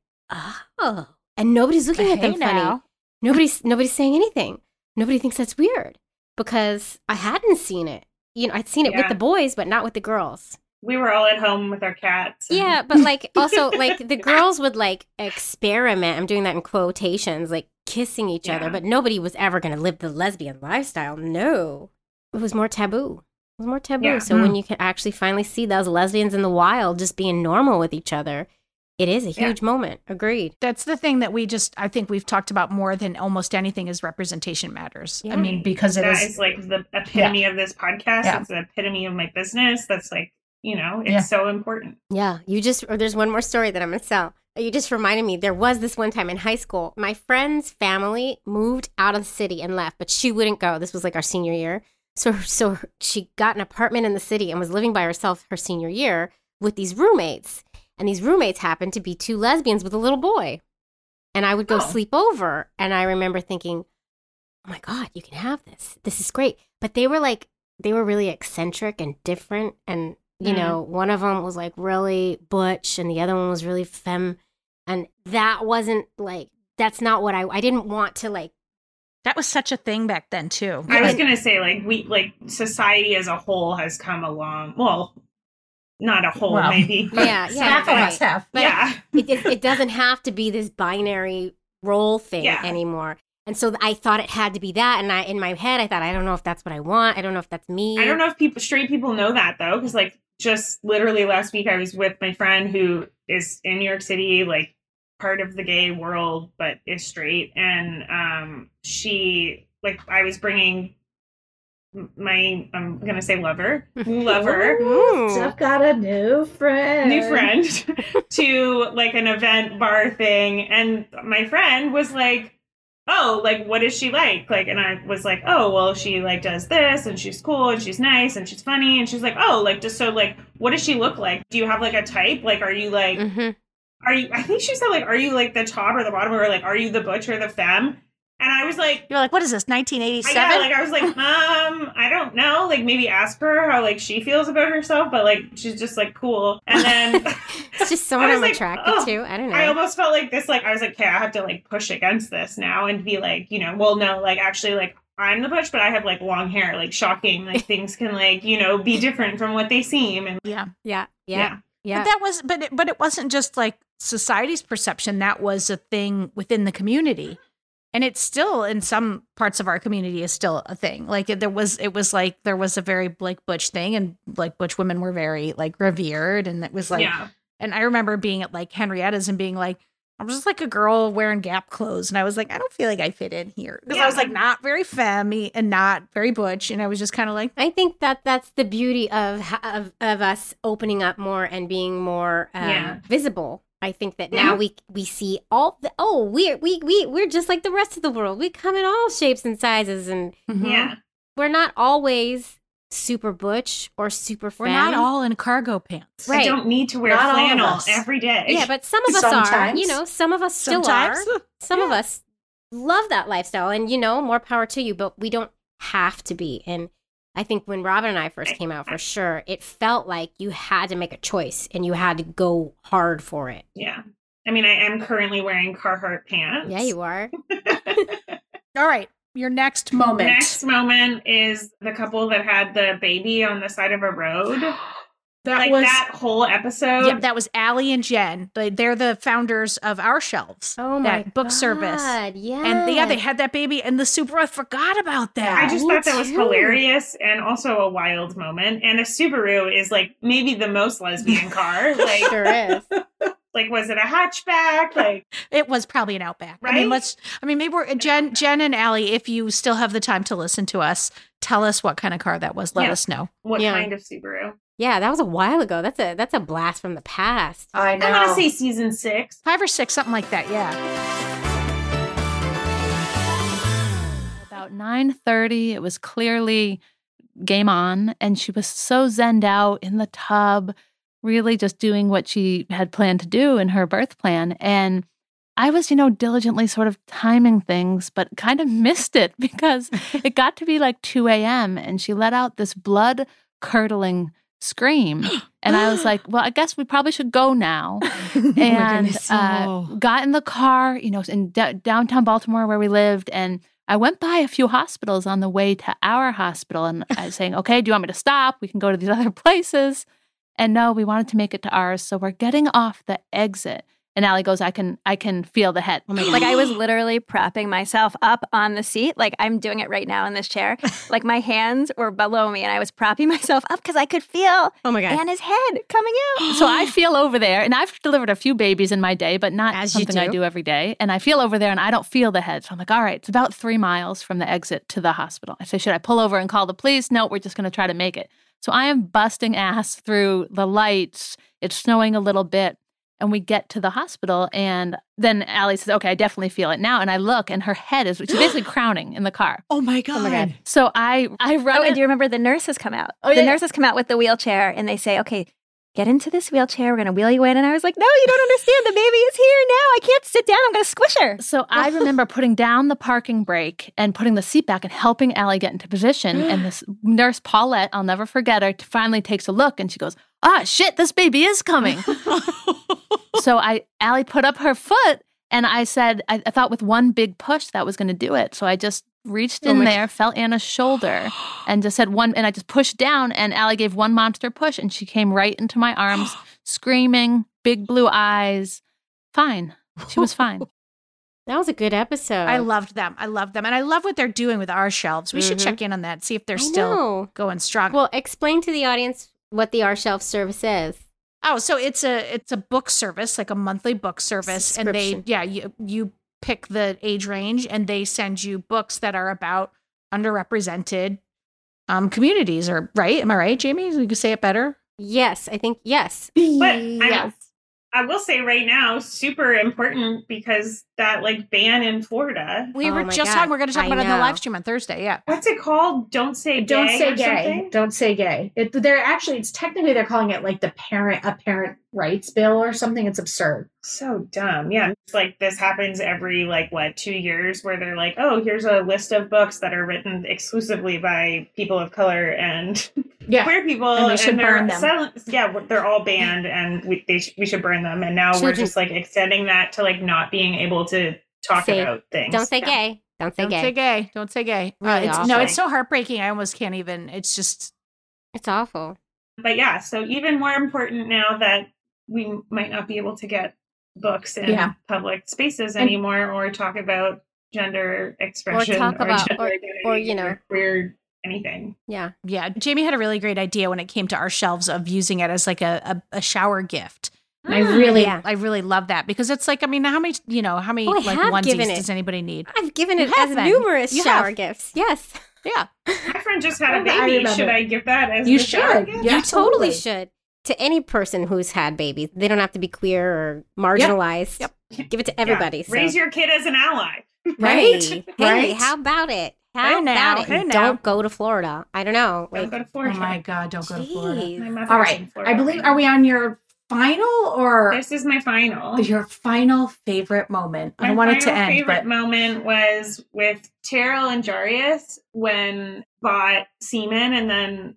Speaker 3: oh, and nobody's looking at them funny. Nobody's saying anything. Nobody thinks that's weird. Because I hadn't seen it. I'd seen it with the boys, but not with the girls.
Speaker 5: We were all at home with our cats.
Speaker 3: Yeah, but like also like the girls would like experiment. I'm doing that in quotations, like kissing each other, but nobody was ever going to live the lesbian lifestyle. No, it was more taboo. Yeah. So when you can actually finally see those lesbians in the wild just being normal with each other, it is a huge moment. Agreed.
Speaker 2: That's the thing that I think we've talked about more than almost anything is representation matters. Yeah. I mean, because
Speaker 5: that is like the epitome of this podcast. Yeah. It's the epitome of my business. That's like, it's so important.
Speaker 3: Yeah. There's one more story that I'm going to tell. You just reminded me, there was this one time in high school, my friend's family moved out of the city and left, but she wouldn't go. This was like our senior year. So she got an apartment in the city and was living by herself her senior year with these roommates. And these roommates happened to be two lesbians with a little boy. And I would go sleep over. And I remember thinking, oh my God, you can have this. This is great. But they were really eccentric and different. And, one of them was like really butch and the other one was really femme. And that wasn't like, that's not what I didn't want to like.
Speaker 2: That was such a thing back then too.
Speaker 5: I was going to say like society as a whole has come along. Well, not a whole, maybe.
Speaker 3: Yeah,
Speaker 2: half of us have.
Speaker 3: But it doesn't have to be this binary role thing anymore. And so I thought it had to be that. And in my head, I thought, I don't know if that's what I want. I don't know if that's me.
Speaker 5: I don't know if straight people know that, though. Because, like, just literally last week, I was with my friend who is in New York City, like, part of the gay world, but is straight. And she, like, I was bringing my, I'm going to say lover,
Speaker 6: Steph got a new friend.
Speaker 5: to like an event bar thing. And my friend was like, oh, like, what is she like? Like, and I was like, oh, well, she like does this and she's cool and she's nice and she's funny. And she's like, oh, like, just so like, what does she look like? Do you have like a type? Like, are you like, are you, I think she said like, are you like the top or the bottom, or like, are you the butch or the femme? And I was like,
Speaker 2: You're like, what is this, 1987?
Speaker 5: yeah, like I was like, I don't know, like maybe ask her how like she feels about herself, but like she's just like cool. And then
Speaker 3: It's just someone I'm attracted to. I don't know.
Speaker 5: I almost felt like this, like I was like, okay, I have to like push against this now and be like, you know, well, no, like actually, like I'm the butch, but I have like long hair, like shocking, like things can like, you know, be different from what they seem. And
Speaker 3: Yeah.
Speaker 2: But that was, but it wasn't just like society's perception. That was a thing within the community, and it's still in some parts of our community is still a thing. Like it was like there was a very like butch thing, and like butch women were very like revered, and it was like,
Speaker 5: yeah.
Speaker 2: And I remember being at like Henrietta's and being like, I'm just like a girl wearing Gap clothes, and I was like, I don't feel like I fit in here because I was like not very femmy and not very butch, and I was just kind of like,
Speaker 3: I think that that's the beauty of us opening up more and being more visible. I think that now we see all the we're just like the rest of the world. We come in all shapes and sizes, and we're not always super butch or super femme.
Speaker 2: we're not all in cargo pants.
Speaker 5: I don't need to wear
Speaker 6: Not all of
Speaker 5: flannel
Speaker 6: us.
Speaker 5: every day.
Speaker 3: Yeah, but some of us are.
Speaker 6: Sometimes.
Speaker 3: You know, some of us still
Speaker 2: Sometimes.
Speaker 3: are. Some of us love that lifestyle, and you know, more power to you. But we don't have to be. And I think when Robin and I first came out, for sure, it felt like you had to make a choice and you had to go hard for it.
Speaker 5: Yeah. I mean, I am currently wearing Carhartt pants.
Speaker 3: Yeah, you are.
Speaker 2: All right, your next moment.
Speaker 5: Next moment is the couple that had the baby on the side of a road. That whole episode.
Speaker 2: Yeah, that was Allie and Jen. They're the founders of Our Shelves.
Speaker 3: Oh my
Speaker 2: that book service.
Speaker 3: Yeah.
Speaker 2: And they had that baby in the Subaru. I forgot about that.
Speaker 5: I just thought that was hilarious and also a wild moment. And a Subaru is like maybe the most lesbian car. Like,
Speaker 3: Sure is.
Speaker 5: like, was it a hatchback? Like,
Speaker 2: It was probably an Outback.
Speaker 5: Right?
Speaker 2: I mean, maybe we're Jen and Allie, if you still have the time to listen to us, tell us what kind of car that was. Let us know.
Speaker 5: What kind of Subaru?
Speaker 3: Yeah, that was a while ago. That's a blast from the past.
Speaker 6: I know.
Speaker 5: I want to say season 6.
Speaker 2: 5 or 6, something like that. Yeah.
Speaker 11: About 9:30, it was clearly game on, and she was so zenned out in the tub, really just doing what she had planned to do in her birth plan. And I was, diligently sort of timing things, but kind of missed it because it got to be like 2 a.m. and she let out this blood-curdling scream. And I was like, well, I guess we probably should go now. And got in the car, in downtown Baltimore where we lived. And I went by a few hospitals on the way to our hospital. And I was saying, okay, do you want me to stop? We can go to these other places. And no, we wanted to make it to ours. So we're getting off the exit. And Allie goes, I can feel the head.
Speaker 12: Oh my God. Like I was literally propping myself up on the seat. Like I'm doing it right now in this chair. Like my hands were below me and I was propping myself up because I could feel Anna's head coming out.
Speaker 11: So I feel over there, and I've delivered a few babies in my day, but not something I do every day. And I feel over there and I don't feel the head. So I'm like, all right, it's about 3 miles from the exit to the hospital. I say, should I pull over and call the police? No, we're just going to try to make it. So I am busting ass through the lights. It's snowing a little bit. And we get to the hospital, and then Allie says, okay, I definitely feel it now. And I look, and her head is, she's basically crowning in the car.
Speaker 2: Oh my God.
Speaker 11: So I run.
Speaker 12: Oh, and do you remember the nurses come out? The nurses come out with the wheelchair, and they say, okay, get into this wheelchair. We're going to wheel you in. And I was like, no, you don't understand. The baby is here now. I can't sit down. I'm going to squish her.
Speaker 11: So I remember putting down the parking brake and putting the seat back and helping Allie get into position. And this nurse, Paulette, I'll never forget her, finally takes a look, and she goes, ah, shit, this baby is coming. So Allie put up her foot, and I said, I thought with one big push that was going to do it. So I just reached in there, felt Anna's shoulder, and just said one, and I just pushed down, and Allie gave one monster push, and she came right into my arms, screaming, big blue eyes. Fine. She was fine.
Speaker 3: That was a good episode.
Speaker 2: I loved them. And I love what they're doing with Our Shelves. We should check in on that, see if they're still going strong.
Speaker 3: Well, explain to the audience what the Our Shelf service is.
Speaker 2: Oh, so it's a book service, like a monthly book service, and you pick the age range, and they send you books that are about underrepresented communities. Or right? Am I right, Jamie? You could say it better.
Speaker 3: Yes, I think yes.
Speaker 5: But I will say right now, super important because that like ban in Florida.
Speaker 2: We were just talking. We're going to talk about it in the live stream on Thursday. Yeah.
Speaker 5: What's it called? Don't say gay.
Speaker 6: Don't say
Speaker 5: or
Speaker 6: gay.
Speaker 5: something?
Speaker 6: Don't say gay. It's technically they're calling it like a parent rights bill or something. It's absurd.
Speaker 5: So dumb. Yeah. It's like this happens every 2 years where they're like, oh, here's a list of books that are written exclusively by people of color and queer people.
Speaker 6: And we should burn them.
Speaker 5: They're all banned and we should burn them. And now we're just extending that to not being able to talk about things.
Speaker 3: Don't say gay. Don't say gay.
Speaker 2: Don't say gay.
Speaker 3: Really awful.
Speaker 2: It's so heartbreaking. I almost can't even. It's
Speaker 3: awful.
Speaker 5: But yeah, so even more important now that we might not be able to get books in public spaces anymore or talk about gender expression or gender identity or queer anything.
Speaker 3: Yeah.
Speaker 2: Yeah. Jamie had a really great idea when it came to our shelves of using it as like a shower gift. And I really love that because it's like, I mean, how many onesies does anybody need?
Speaker 3: I've given it as numerous shower gifts. Yes.
Speaker 2: Yeah.
Speaker 5: My friend just had a baby. Should I give that as
Speaker 3: You
Speaker 5: a shower
Speaker 3: should.
Speaker 5: gift?
Speaker 3: You totally should. To any person who's had babies. They don't have to be queer or marginalized. Yep. Give it to everybody.
Speaker 5: Yeah.
Speaker 3: So.
Speaker 5: Raise your kid as an ally.
Speaker 3: Right.
Speaker 2: Right.
Speaker 3: Hey, how about it? How about it? Don't go to Florida. I don't know.
Speaker 5: Don't go to Florida.
Speaker 6: Oh my God, don't go to Florida.
Speaker 5: My mother's
Speaker 6: All
Speaker 5: in
Speaker 6: right.
Speaker 5: Florida.
Speaker 6: I believe, are we on your final or?
Speaker 5: This is my final.
Speaker 6: Your final favorite moment. I don't want it to end.
Speaker 5: My favorite moment was with Terrell and Jarius when bought semen and then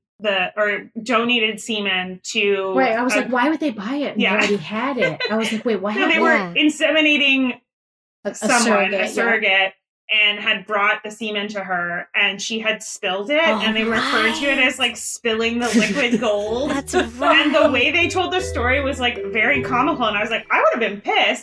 Speaker 5: donated semen to.
Speaker 6: Right. I was like, why would they buy it? And they already had it. I was like, wait, what happened?
Speaker 5: They were inseminating
Speaker 6: a
Speaker 5: surrogate. And had brought the semen to her, and she had spilled it, and they referred to it as spilling the liquid gold.
Speaker 3: That's right.
Speaker 5: And the way they told the story was very comical, and I was like, I would have been pissed.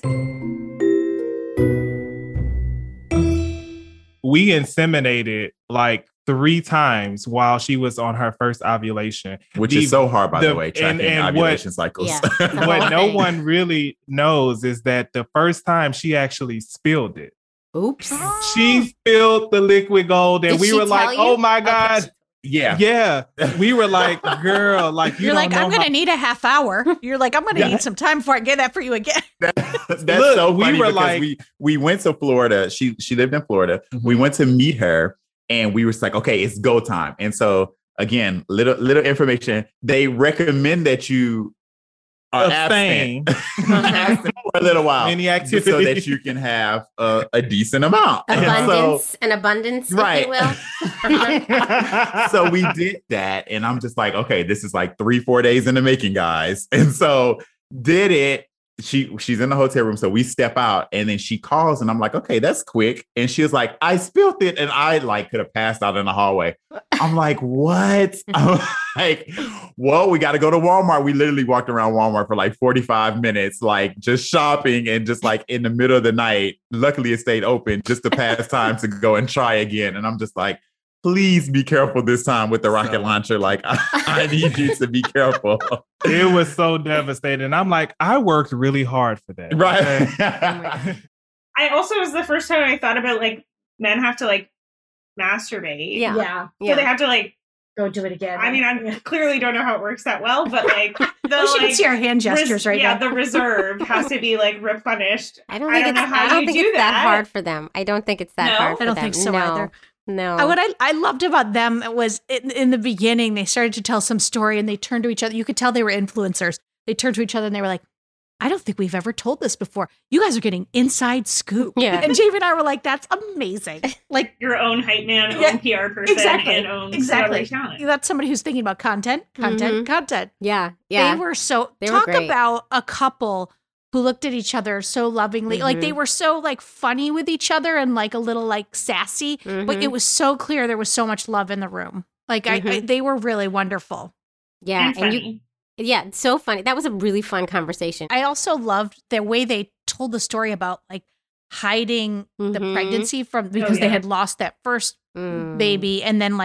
Speaker 13: We inseminated 3 times while she was on her first ovulation,
Speaker 14: which is so hard, by the way, tracking ovulation cycles.
Speaker 13: Yeah, what no one really knows is that the first time she actually spilled it.
Speaker 3: Oops.
Speaker 13: She spilled the liquid gold and we were like, oh my God.
Speaker 3: Okay.
Speaker 13: Yeah. We were like, girl,
Speaker 2: you're like, I'm going to need a half hour. You're like, I'm going to need some time before I get that for you again.
Speaker 14: That's so funny because we went to Florida. She lived in Florida. Mm-hmm. We went to meet her and we were like, okay, it's go time. And so again, little information. They recommend that you are abstain for a little while,
Speaker 13: many activities,
Speaker 14: so that you can have a decent amount.
Speaker 3: Abundance,
Speaker 14: right.
Speaker 3: if you will.
Speaker 14: So we did that, and I'm just like, okay, this is 3-4 days in the making, guys. And so did it. She's in the hotel room, so we step out, and then she calls, and I'm like, okay, that's quick. And she was like, I spilled it, and I could have passed out in the hallway. I'm like, what? I'm like, well, we got to go to Walmart. We literally walked around Walmart for 45 minutes, just shopping, and just in the middle of the night. Luckily, it stayed open just to pass time to go and try again. And I'm just like, please be careful this time with the rocket launcher. I need you to be careful.
Speaker 13: It was so devastating. I'm like, I worked really hard for that.
Speaker 14: Right.
Speaker 5: I also was the first time I thought about men have to masturbate.
Speaker 3: Yeah.
Speaker 5: So they have to
Speaker 6: go do it again.
Speaker 5: I mean, I clearly don't know how it works that well, but
Speaker 2: you can see our hand gestures right now.
Speaker 5: Yeah, the reserve has to be replenished.
Speaker 3: I don't think it's that hard for them. I don't think it's that hard for them.
Speaker 2: I don't think so either.
Speaker 3: No.
Speaker 2: What I loved about them was in the beginning, they started to tell some story and they turned to each other. You could tell they were influencers. They turned to each other and they were like, I don't think we've ever told this before. You guys are getting inside scoop.
Speaker 3: Yeah.
Speaker 2: And Jamie and I were like, that's amazing.
Speaker 5: Your own hype man, own PR person, and own celebrity talent.
Speaker 2: That's somebody who's thinking about content.
Speaker 3: Yeah.
Speaker 2: They were talk about a couple who looked at each other so lovingly.
Speaker 3: Mm-hmm.
Speaker 2: They were so funny with each other and a little sassy, but it was so clear there was so much love in the room. They were really wonderful.
Speaker 3: Yeah.
Speaker 5: And funny.
Speaker 3: It's so funny. That was a really fun conversation.
Speaker 2: I also loved the way they told the story about hiding the pregnancy because they had lost that first baby. And then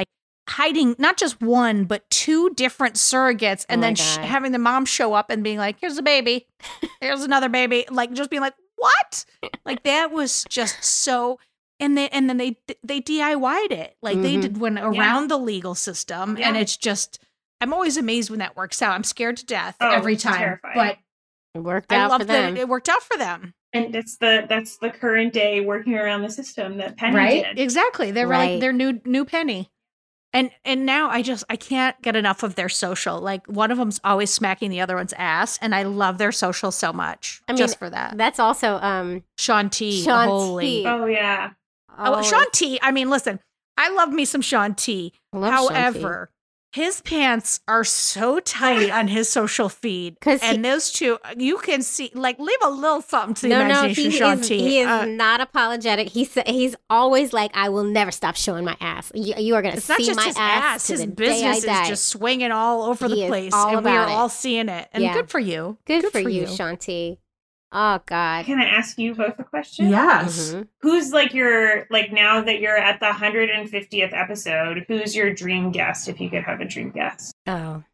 Speaker 2: hiding not just one, but 2 different surrogates, and
Speaker 3: Oh my
Speaker 2: then
Speaker 3: God.
Speaker 2: having the mom show up and being like, here's a baby, here's another baby. Like, just being like, what? Like, that was just so. And then they DIY'd it. Like, they went around the legal system, and it's just, I'm always amazed when that works out. I'm scared to death every time,
Speaker 5: terrifying.
Speaker 2: but
Speaker 3: It worked
Speaker 2: I
Speaker 3: out
Speaker 2: love
Speaker 3: for
Speaker 2: that
Speaker 3: them.
Speaker 2: it worked out for them.
Speaker 5: And that's the current day working around the system that Penny
Speaker 2: Right?
Speaker 5: did.
Speaker 2: Exactly. They're
Speaker 3: Right.
Speaker 2: like their new Penny. And now I can't get enough of their social. Like, one of them's always smacking the other one's ass, and I love their social so much.
Speaker 3: I mean,
Speaker 2: just for that.
Speaker 3: That's also
Speaker 2: Sean T.
Speaker 3: Sean
Speaker 2: holy.
Speaker 3: T.
Speaker 5: Oh yeah.
Speaker 2: Sean T. I mean, listen, I love me some Sean T.
Speaker 3: I love Sean T.
Speaker 2: However, his pants are so tight on his social feed, and those two, you can see, like, leave a little something to the imagination. Sean T.
Speaker 3: He is not apologetic. He's always like, I will never stop showing my ass. You are going to
Speaker 2: It's not
Speaker 3: see
Speaker 2: just
Speaker 3: my
Speaker 2: his
Speaker 3: ass. To
Speaker 2: his
Speaker 3: the day I
Speaker 2: business is
Speaker 3: die.
Speaker 2: just swinging all over
Speaker 3: He
Speaker 2: the
Speaker 3: is
Speaker 2: place,
Speaker 3: all
Speaker 2: and we are
Speaker 3: about it.
Speaker 2: all seeing it. And
Speaker 3: Yeah.
Speaker 2: good for you.
Speaker 3: Good for you, Sean T. Oh God.
Speaker 5: Can I ask you both a question?
Speaker 2: Yes.
Speaker 3: Mhm.
Speaker 5: Who's like your, like, now that you're at the 150th episode, who's your dream guest if you could have a dream guest?
Speaker 3: Oh.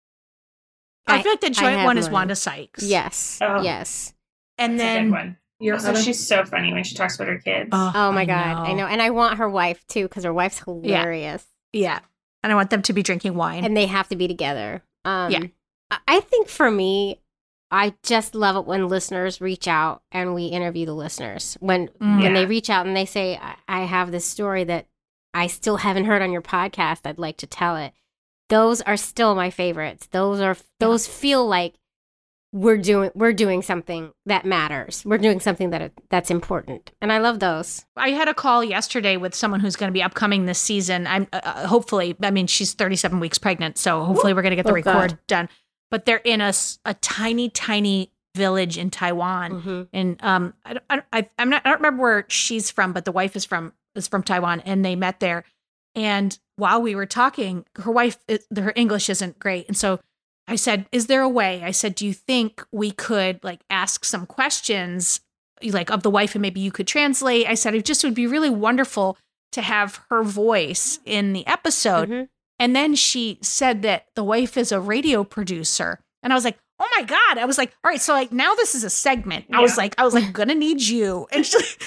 Speaker 2: I feel like the
Speaker 3: I
Speaker 2: joint
Speaker 3: have
Speaker 2: one is
Speaker 3: mine.
Speaker 2: Wanda Sykes.
Speaker 3: Yes.
Speaker 5: Oh.
Speaker 3: Yes.
Speaker 2: And
Speaker 5: That's a
Speaker 2: then
Speaker 5: good one.
Speaker 6: Your
Speaker 5: Also,
Speaker 6: other-
Speaker 5: she's so funny when she talks about her kids.
Speaker 3: Oh my God. I know. And I want her wife too, because her wife's hilarious.
Speaker 2: Yeah. And I want them to be drinking wine.
Speaker 3: And they have to be together.
Speaker 2: Yeah.
Speaker 3: I think for me, I just love it when listeners reach out and we interview the listeners. When they reach out and they say, I have this story that I still haven't heard on your podcast. I'd like to tell it. Those are still my favorites. Those feel like we're doing something that matters. We're doing something that's important. And I love those.
Speaker 2: I had a call yesterday with someone who's going to be upcoming this season. I'm hopefully, I mean, she's 37 weeks pregnant, so hopefully we're going to get the record done. But they're in a tiny, tiny village in Taiwan, and I don't remember where she's from, but the wife is from Taiwan, and they met there. And while we were talking, her wife, her English isn't great, and so I said, "Is there a way?" I said, "Do you think we could like ask some questions, like of the wife, and maybe you could translate?" I said, "It just would be really wonderful to have her voice in the episode." And then she said that the wife is a radio producer. And I was like, oh my God. I was like, all right, so like now this is a segment. I was like, gonna need you. And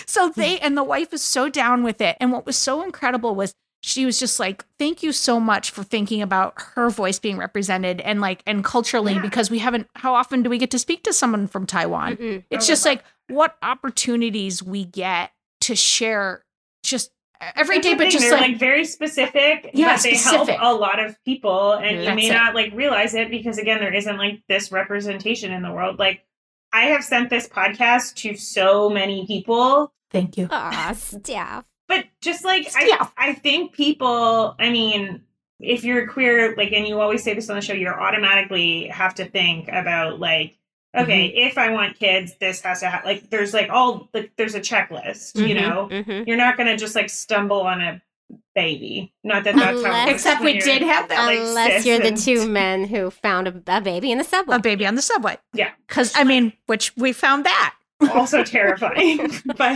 Speaker 2: and the wife is so down with it. And what was so incredible was she was just like, thank you so much for thinking about her voice being represented and culturally, because how often do we get to speak to someone from Taiwan? It's just like what opportunities we get to share just every
Speaker 5: That's
Speaker 2: day,
Speaker 5: the
Speaker 2: but
Speaker 5: thing,
Speaker 2: just
Speaker 5: they're
Speaker 2: like
Speaker 5: very specific.
Speaker 2: Yeah,
Speaker 5: but they
Speaker 2: specific.
Speaker 5: help a lot of people, and you
Speaker 2: That's
Speaker 5: may
Speaker 2: it.
Speaker 5: not like realize it because again, there isn't like this representation in the world. Like, I have sent this podcast to so many people.
Speaker 2: Thank you.
Speaker 3: Aw, Steph.
Speaker 5: But just like I think people, I mean, if you're queer, like, and you always say this on the show, you automatically have to think about like, okay, if I want kids, this has to have like, there's like there's a checklist, you know, you're not going to just like stumble on a baby. Not that that's how.
Speaker 2: Except we did have that.
Speaker 5: Like,
Speaker 3: Unless
Speaker 5: cis
Speaker 3: you're the
Speaker 5: and-
Speaker 3: two men who found a baby in the subway.
Speaker 2: A baby on the subway.
Speaker 5: Yeah.
Speaker 2: Because, I mean, which we found that.
Speaker 5: Also terrifying. But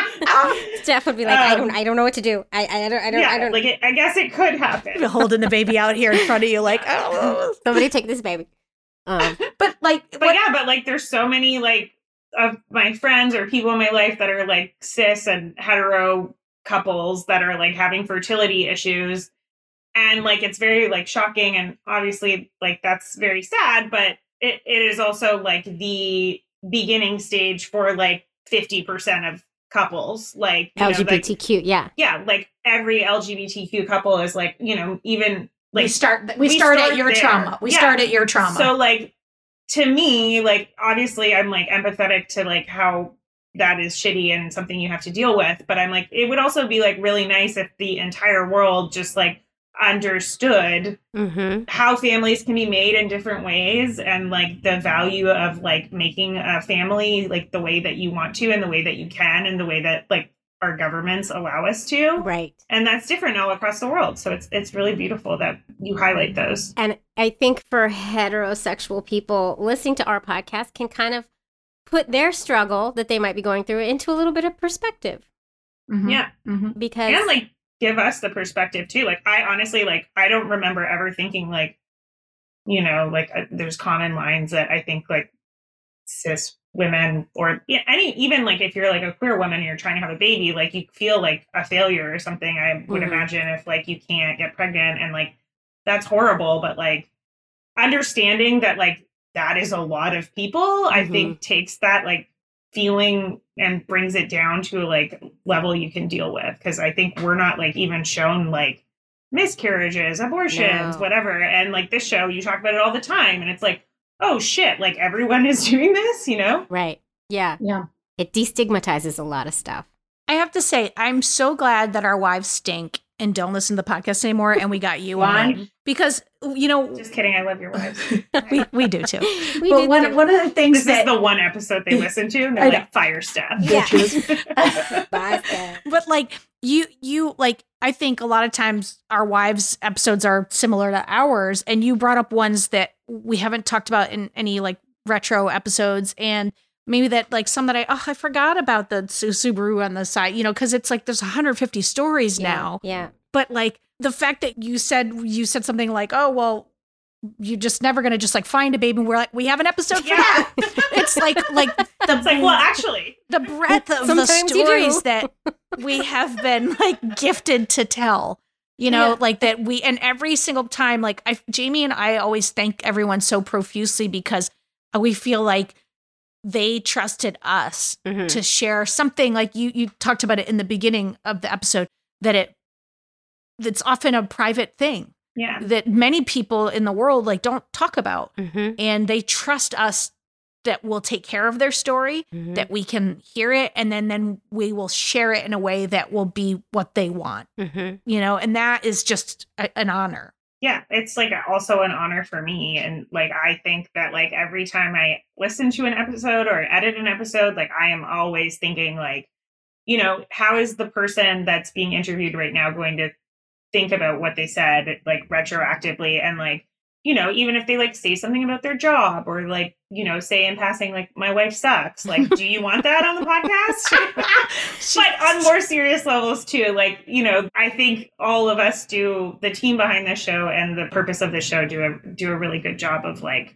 Speaker 3: Steph would be like, I don't know what to do. I don't.
Speaker 5: Like, I guess it could happen.
Speaker 2: You're holding the baby out here in front of you, like, oh.
Speaker 3: Somebody take this baby.
Speaker 2: But like,
Speaker 5: but like, there's so many like of my friends or people in my life that are like cis and hetero couples that are like having fertility issues, and like it's very like shocking, and obviously like that's very sad, but it is also like the beginning stage for like 50% of couples, like you know, like,
Speaker 3: LGBTQ,
Speaker 5: yeah, like every LGBTQ couple is like, you know, even like
Speaker 2: we start at your
Speaker 5: there.
Speaker 2: trauma. We start at your trauma.
Speaker 5: So like, to me, like, obviously I'm like empathetic to like how that is shitty and something you have to deal with. But I'm like, it would also be like really nice if the entire world just like understood how families can be made in different ways, and like the value of like making a family like the way that you want to and the way that you can and the way that like our governments allow us to.
Speaker 3: Right.
Speaker 5: And that's different all across the world. So it's really beautiful that you highlight those.
Speaker 3: And I think for heterosexual people, listening to our podcast can kind of put their struggle that they might be going through into a little bit of perspective.
Speaker 5: Yeah.
Speaker 3: Because
Speaker 5: and like give us the perspective too. Like, I honestly, like, I don't remember ever thinking like, you know, like there's common lines that I think like cis women or even like if you're like a queer woman and you're trying to have a baby, like you feel like a failure or something. I would imagine if like you can't get pregnant, and like that's horrible, but like understanding that like that is a lot of people, I think takes that like feeling and brings it down to a like level you can deal with. Cause I think we're not like even shown like miscarriages, abortions, whatever. And like this show, you talk about it all the time, and it's like, oh shit, like everyone is doing this, you know?
Speaker 3: Right. Yeah.
Speaker 6: Yeah.
Speaker 3: It destigmatizes a lot of stuff.
Speaker 2: I have to say, I'm so glad that our wives stink and don't listen to the podcast anymore, and we got you on, because, you know,
Speaker 5: just kidding. I love your wives.
Speaker 2: we do too.
Speaker 6: But one of the things
Speaker 5: this is the one episode they listen to, and they're like, fire Steph.
Speaker 2: Yeah. But like you like, I think a lot of times our wives episodes are similar to ours, and you brought up ones that we haven't talked about in any like retro episodes, and maybe that like some that I forgot about the Subaru on the side, you know, because it's like there's 150 stories now.
Speaker 3: Yeah.
Speaker 2: But like the fact that you said something like, oh well, you're just never gonna just like find a baby, and we're like, we have an episode for that. It's like
Speaker 5: well, actually,
Speaker 2: the breadth of the stories that we have been like gifted to tell. You know, like that we, and every single time, like Jamie and I always thank everyone so profusely, because we feel like they trusted us to share something. Like you talked about it in the beginning of the episode, that that's often a private thing.
Speaker 5: Yeah.
Speaker 2: That many people in the world like don't talk about. And they trust us that we'll take care of their story, that we can hear it, and then we will share it in a way that will be what they want. You know, and that is just an honor.
Speaker 5: Yeah, it's like also an honor for me. And like, I think that like every time I listen to an episode or edit an episode, like I am always thinking like, you know, how is the person that's being interviewed right now going to think about what they said like retroactively? And like, you know, even if they like say something about their job or like, you know, say in passing, like my wife sucks. Like, do you want that on the podcast? But on more serious levels too, like, you know, I think all of us the team behind this show and the purpose of the show do a really good job of like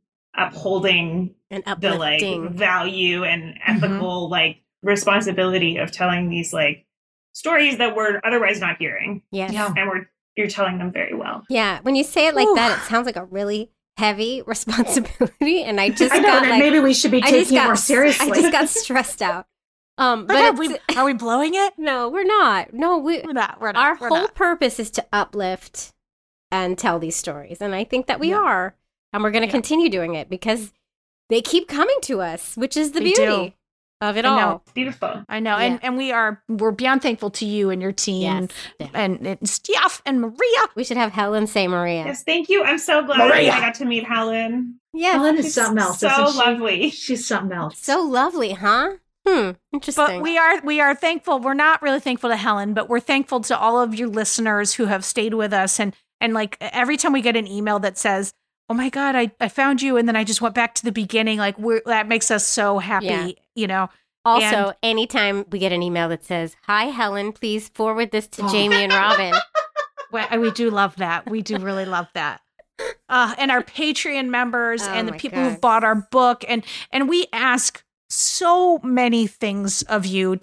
Speaker 5: upholding
Speaker 3: and
Speaker 5: the like value and ethical like responsibility of telling these like stories that we're otherwise not hearing.
Speaker 3: Yes. Yeah.
Speaker 5: And you're telling them very well.
Speaker 3: Yeah. When you say it like that, it sounds like a really heavy responsibility. And I just
Speaker 6: got like, maybe we should be taking it more seriously.
Speaker 3: I just got stressed out. But
Speaker 2: are we blowing it?
Speaker 3: No, we're not. No, we're not. Our whole purpose is to uplift and tell these stories. And I think that we are. And we're going to continue doing it because they keep coming to us, which is the beauty of it all.
Speaker 5: Beautiful.
Speaker 2: I know.
Speaker 3: Yeah.
Speaker 2: And we're beyond thankful to you and your team and Steph and Maria.
Speaker 3: We should have Helen say Maria.
Speaker 5: Yes, thank you. I'm so glad I got to meet Helen.
Speaker 3: Yes.
Speaker 6: Helen is something else.
Speaker 5: So lovely.
Speaker 6: She's something else.
Speaker 3: So lovely, huh? Interesting.
Speaker 2: But we are thankful. We're not really thankful to Helen, but we're thankful to all of you listeners who have stayed with us. And like every time we get an email that says, oh my God, I found you, and then I just went back to the beginning. Like that makes us so happy, you know.
Speaker 3: Also, anytime we get an email that says, hi, Helen, please forward this to Jamie and Robin.
Speaker 2: We do love that. We do really love that. And our Patreon members and the people who've bought our book. And we ask so many things of you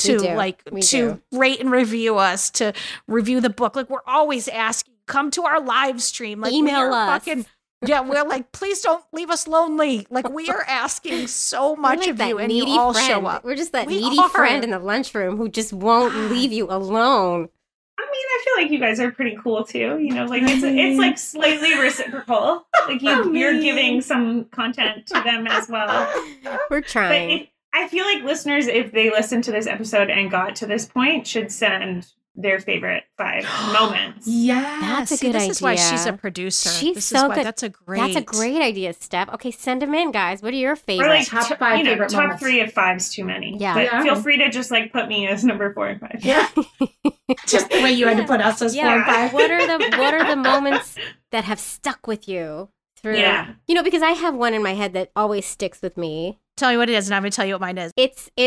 Speaker 2: to rate and review us, to review the book. Like we're always asking, come to our live stream. Like
Speaker 3: email us.
Speaker 2: We're like, please don't leave us lonely. Like we are asking so much of you, and you all show up.
Speaker 3: We're just that needy friend in the lunchroom who just won't leave you alone.
Speaker 5: I mean, I feel like you guys are pretty cool too. You know, like it's like slightly reciprocal. Like you're giving some content to them as well.
Speaker 3: We're trying.
Speaker 5: But I feel like listeners, if they listen to this episode and got to this point, should send their favorite 5 moments.
Speaker 2: Yeah,
Speaker 3: that's a good idea.
Speaker 2: This is why she's a producer.
Speaker 3: She's so good.
Speaker 2: That's a
Speaker 3: great idea, Steph. Okay, send them in, guys. What are your
Speaker 5: Or
Speaker 3: favorites?
Speaker 5: like
Speaker 6: top 5 favorite
Speaker 5: top
Speaker 6: moments.
Speaker 5: 3 if 5's too many.
Speaker 3: Yeah.
Speaker 5: But feel free to just like put me as number 4 and 5.
Speaker 6: Yeah. Just the way you had to put us as 4 and 5.
Speaker 3: What are the moments that have stuck with you through?
Speaker 5: Yeah.
Speaker 3: You know, because I have one in my head that always sticks with me.
Speaker 2: Tell you what it is, and I'm going to tell you what mine is.
Speaker 3: It's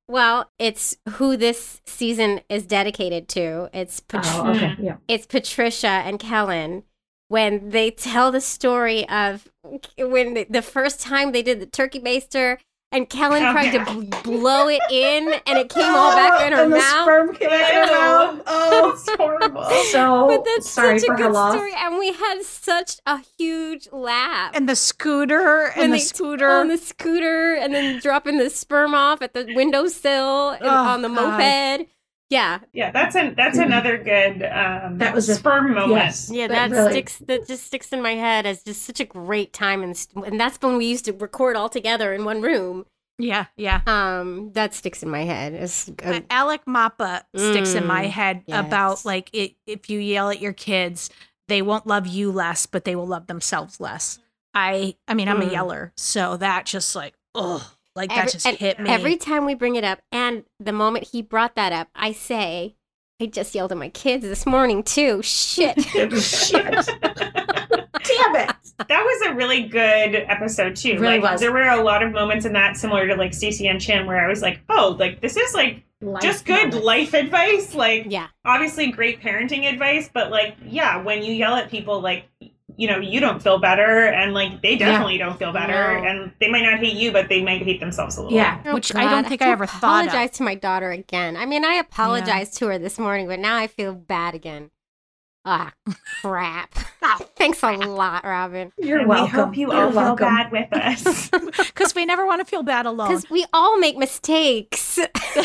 Speaker 3: Well, it's who this season is dedicated to. It's It's Patricia and Kellen when they tell the story of when the first time they did the turkey baster and Kellen tried to blow it in and it came all back in her
Speaker 6: and
Speaker 3: mouth.
Speaker 6: The sperm came out of her mouth. Oh, it's horrible. So
Speaker 3: but that's
Speaker 6: sorry
Speaker 3: such a
Speaker 6: for her
Speaker 3: good
Speaker 6: loss.
Speaker 3: story, and we had such a huge laugh.
Speaker 2: And the scooter,
Speaker 3: on the scooter, and then dropping the sperm off at the windowsill and on the moped. Yeah,
Speaker 5: that's another good
Speaker 6: that was
Speaker 5: sperm moment.
Speaker 6: Yes,
Speaker 3: yeah,
Speaker 6: that
Speaker 3: just sticks in my head as just such a great time, and that's when we used to record all together in one room.
Speaker 2: Yeah.
Speaker 3: That sticks in my head.
Speaker 2: Alec Mappa sticks in my head
Speaker 3: yes.
Speaker 2: about like if you yell at your kids, they won't love you less, but they will love themselves less. I mean, I'm a yeller, so that just like that just hit me
Speaker 3: every time we bring it up. And the moment he brought that up, I say, I just yelled at my kids this morning too. Shit.
Speaker 6: Shit. Damn it.
Speaker 5: That was a really good episode too.
Speaker 6: Really
Speaker 5: like
Speaker 6: was.
Speaker 5: There were a lot of moments in that similar to like Stacey and Chin where I was like, oh, like this is like just good life advice. Like, obviously great parenting advice, but like, yeah, when you yell at people, like, you know, you don't feel better, and like they definitely don't feel better, and they might not hate you, but they might hate themselves a little.
Speaker 3: Yeah,
Speaker 2: which I don't think I ever thought of.
Speaker 3: Apologize to my daughter again. I mean, I apologized to her this morning, but now I feel bad again. Ah, crap. Thanks a lot, Robin.
Speaker 6: You're welcome.
Speaker 5: We hope you all feel bad with us.
Speaker 2: Because we never want to feel bad alone.
Speaker 3: Because we all make mistakes.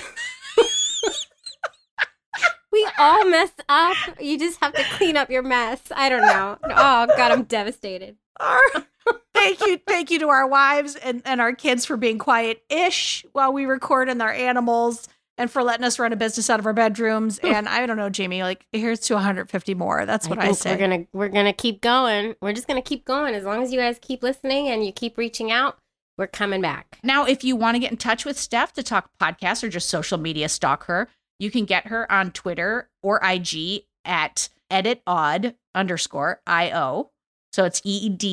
Speaker 3: We all mess up. You just have to clean up your mess. I don't know. Oh, God, I'm devastated.
Speaker 2: Thank you to our wives and our kids for being quiet-ish while we record, and our animals, and for letting us run a business out of our bedrooms. And I don't know, Jamie, like, here's to 150 more. That's what I say.
Speaker 3: We're gonna keep going. We're just gonna keep going. As long as you guys keep listening and you keep reaching out, we're coming back.
Speaker 2: Now, if you want to get in touch with Steph to talk podcasts or just social media stalk her, you can get her on Twitter or IG at editaud_IO. So it's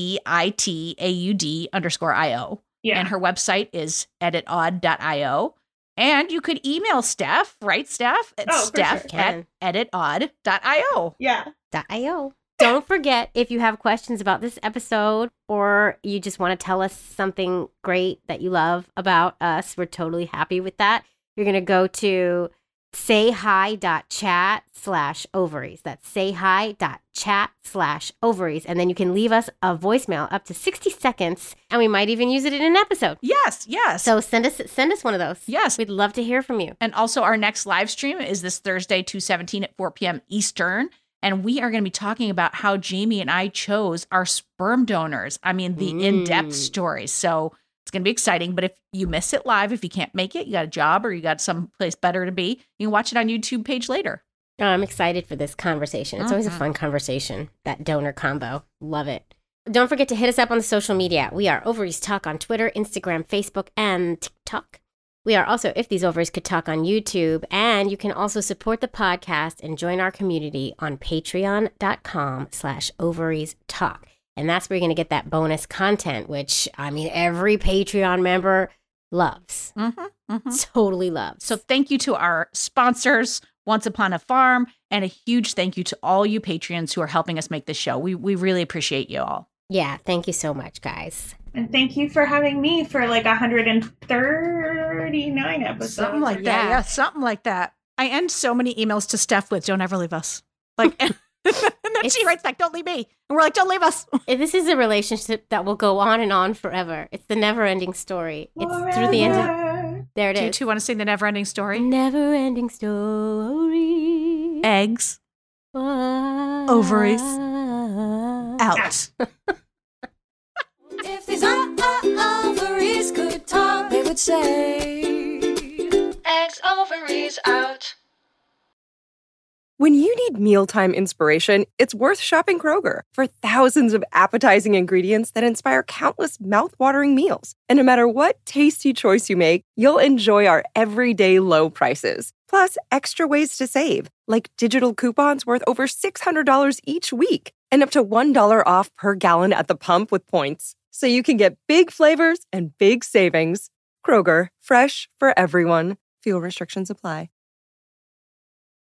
Speaker 2: EDITAUD_IO.
Speaker 5: Yeah.
Speaker 2: And her website is editaud.io. And you could email Steph, right, Steph? It's Steph at editaud.io.
Speaker 5: Yeah.
Speaker 3: .io. Don't forget, if you have questions about this episode or you just want to tell us something great that you love about us, we're totally happy with that. You're going to go to sayhi.chat/ovaries. That's sayhi.chat/ovaries. And then you can leave us a voicemail up to 60 seconds, and we might even use it in an episode.
Speaker 2: Yes.
Speaker 3: So send us one of those.
Speaker 2: Yes.
Speaker 3: We'd love to hear from you.
Speaker 2: And also our next live stream is this Thursday, 2/17 at 4 p.m. Eastern. And we are going to be talking about how Jamie and I chose our sperm donors. I mean, the in-depth stories. So it's going to be exciting. But if you miss it live, if you can't make it, you got a job or you got someplace better to be, you can watch it on YouTube page later.
Speaker 3: Oh, I'm excited for this conversation. It's always a fun conversation, that donor combo. Love it. Don't forget to hit us up on the social media. We are Ovaries Talk on Twitter, Instagram, Facebook, and TikTok. We are also If These Ovaries Could Talk on YouTube. And you can also support the podcast and join our community on patreon.com/ovariestalk. And that's where you're going to get that bonus content, which, I mean, every Patreon member loves. Totally loves.
Speaker 2: So thank you to our sponsors, Once Upon a Farm, and a huge thank you to all you Patreons who are helping us make this show. We really appreciate you all.
Speaker 3: Yeah, thank you so much, guys.
Speaker 5: And thank you for having me for like 139 episodes.
Speaker 2: Something like that. Yeah, something like that. I end so many emails to Steph with, don't ever leave us. Like, and then she writes back, don't leave me. And we're like, don't leave us.
Speaker 3: This is a relationship that will go on and on forever. It's the never-ending story. It's through the end of... There it is.
Speaker 2: Do you two want to sing the never-ending story?
Speaker 3: Never-ending story.
Speaker 2: Eggs. Ovaries. Out.
Speaker 4: If these ovaries could talk, they would say, eggs, ovaries, out.
Speaker 15: When you need mealtime inspiration, it's worth shopping Kroger for thousands of appetizing ingredients that inspire countless mouth-watering meals. And no matter what tasty choice you make, you'll enjoy our everyday low prices. Plus, extra ways to save, like digital coupons worth over $600 each week and up to $1 off per gallon at the pump with points. So you can get big flavors and big savings. Kroger, fresh for everyone. Fuel restrictions apply.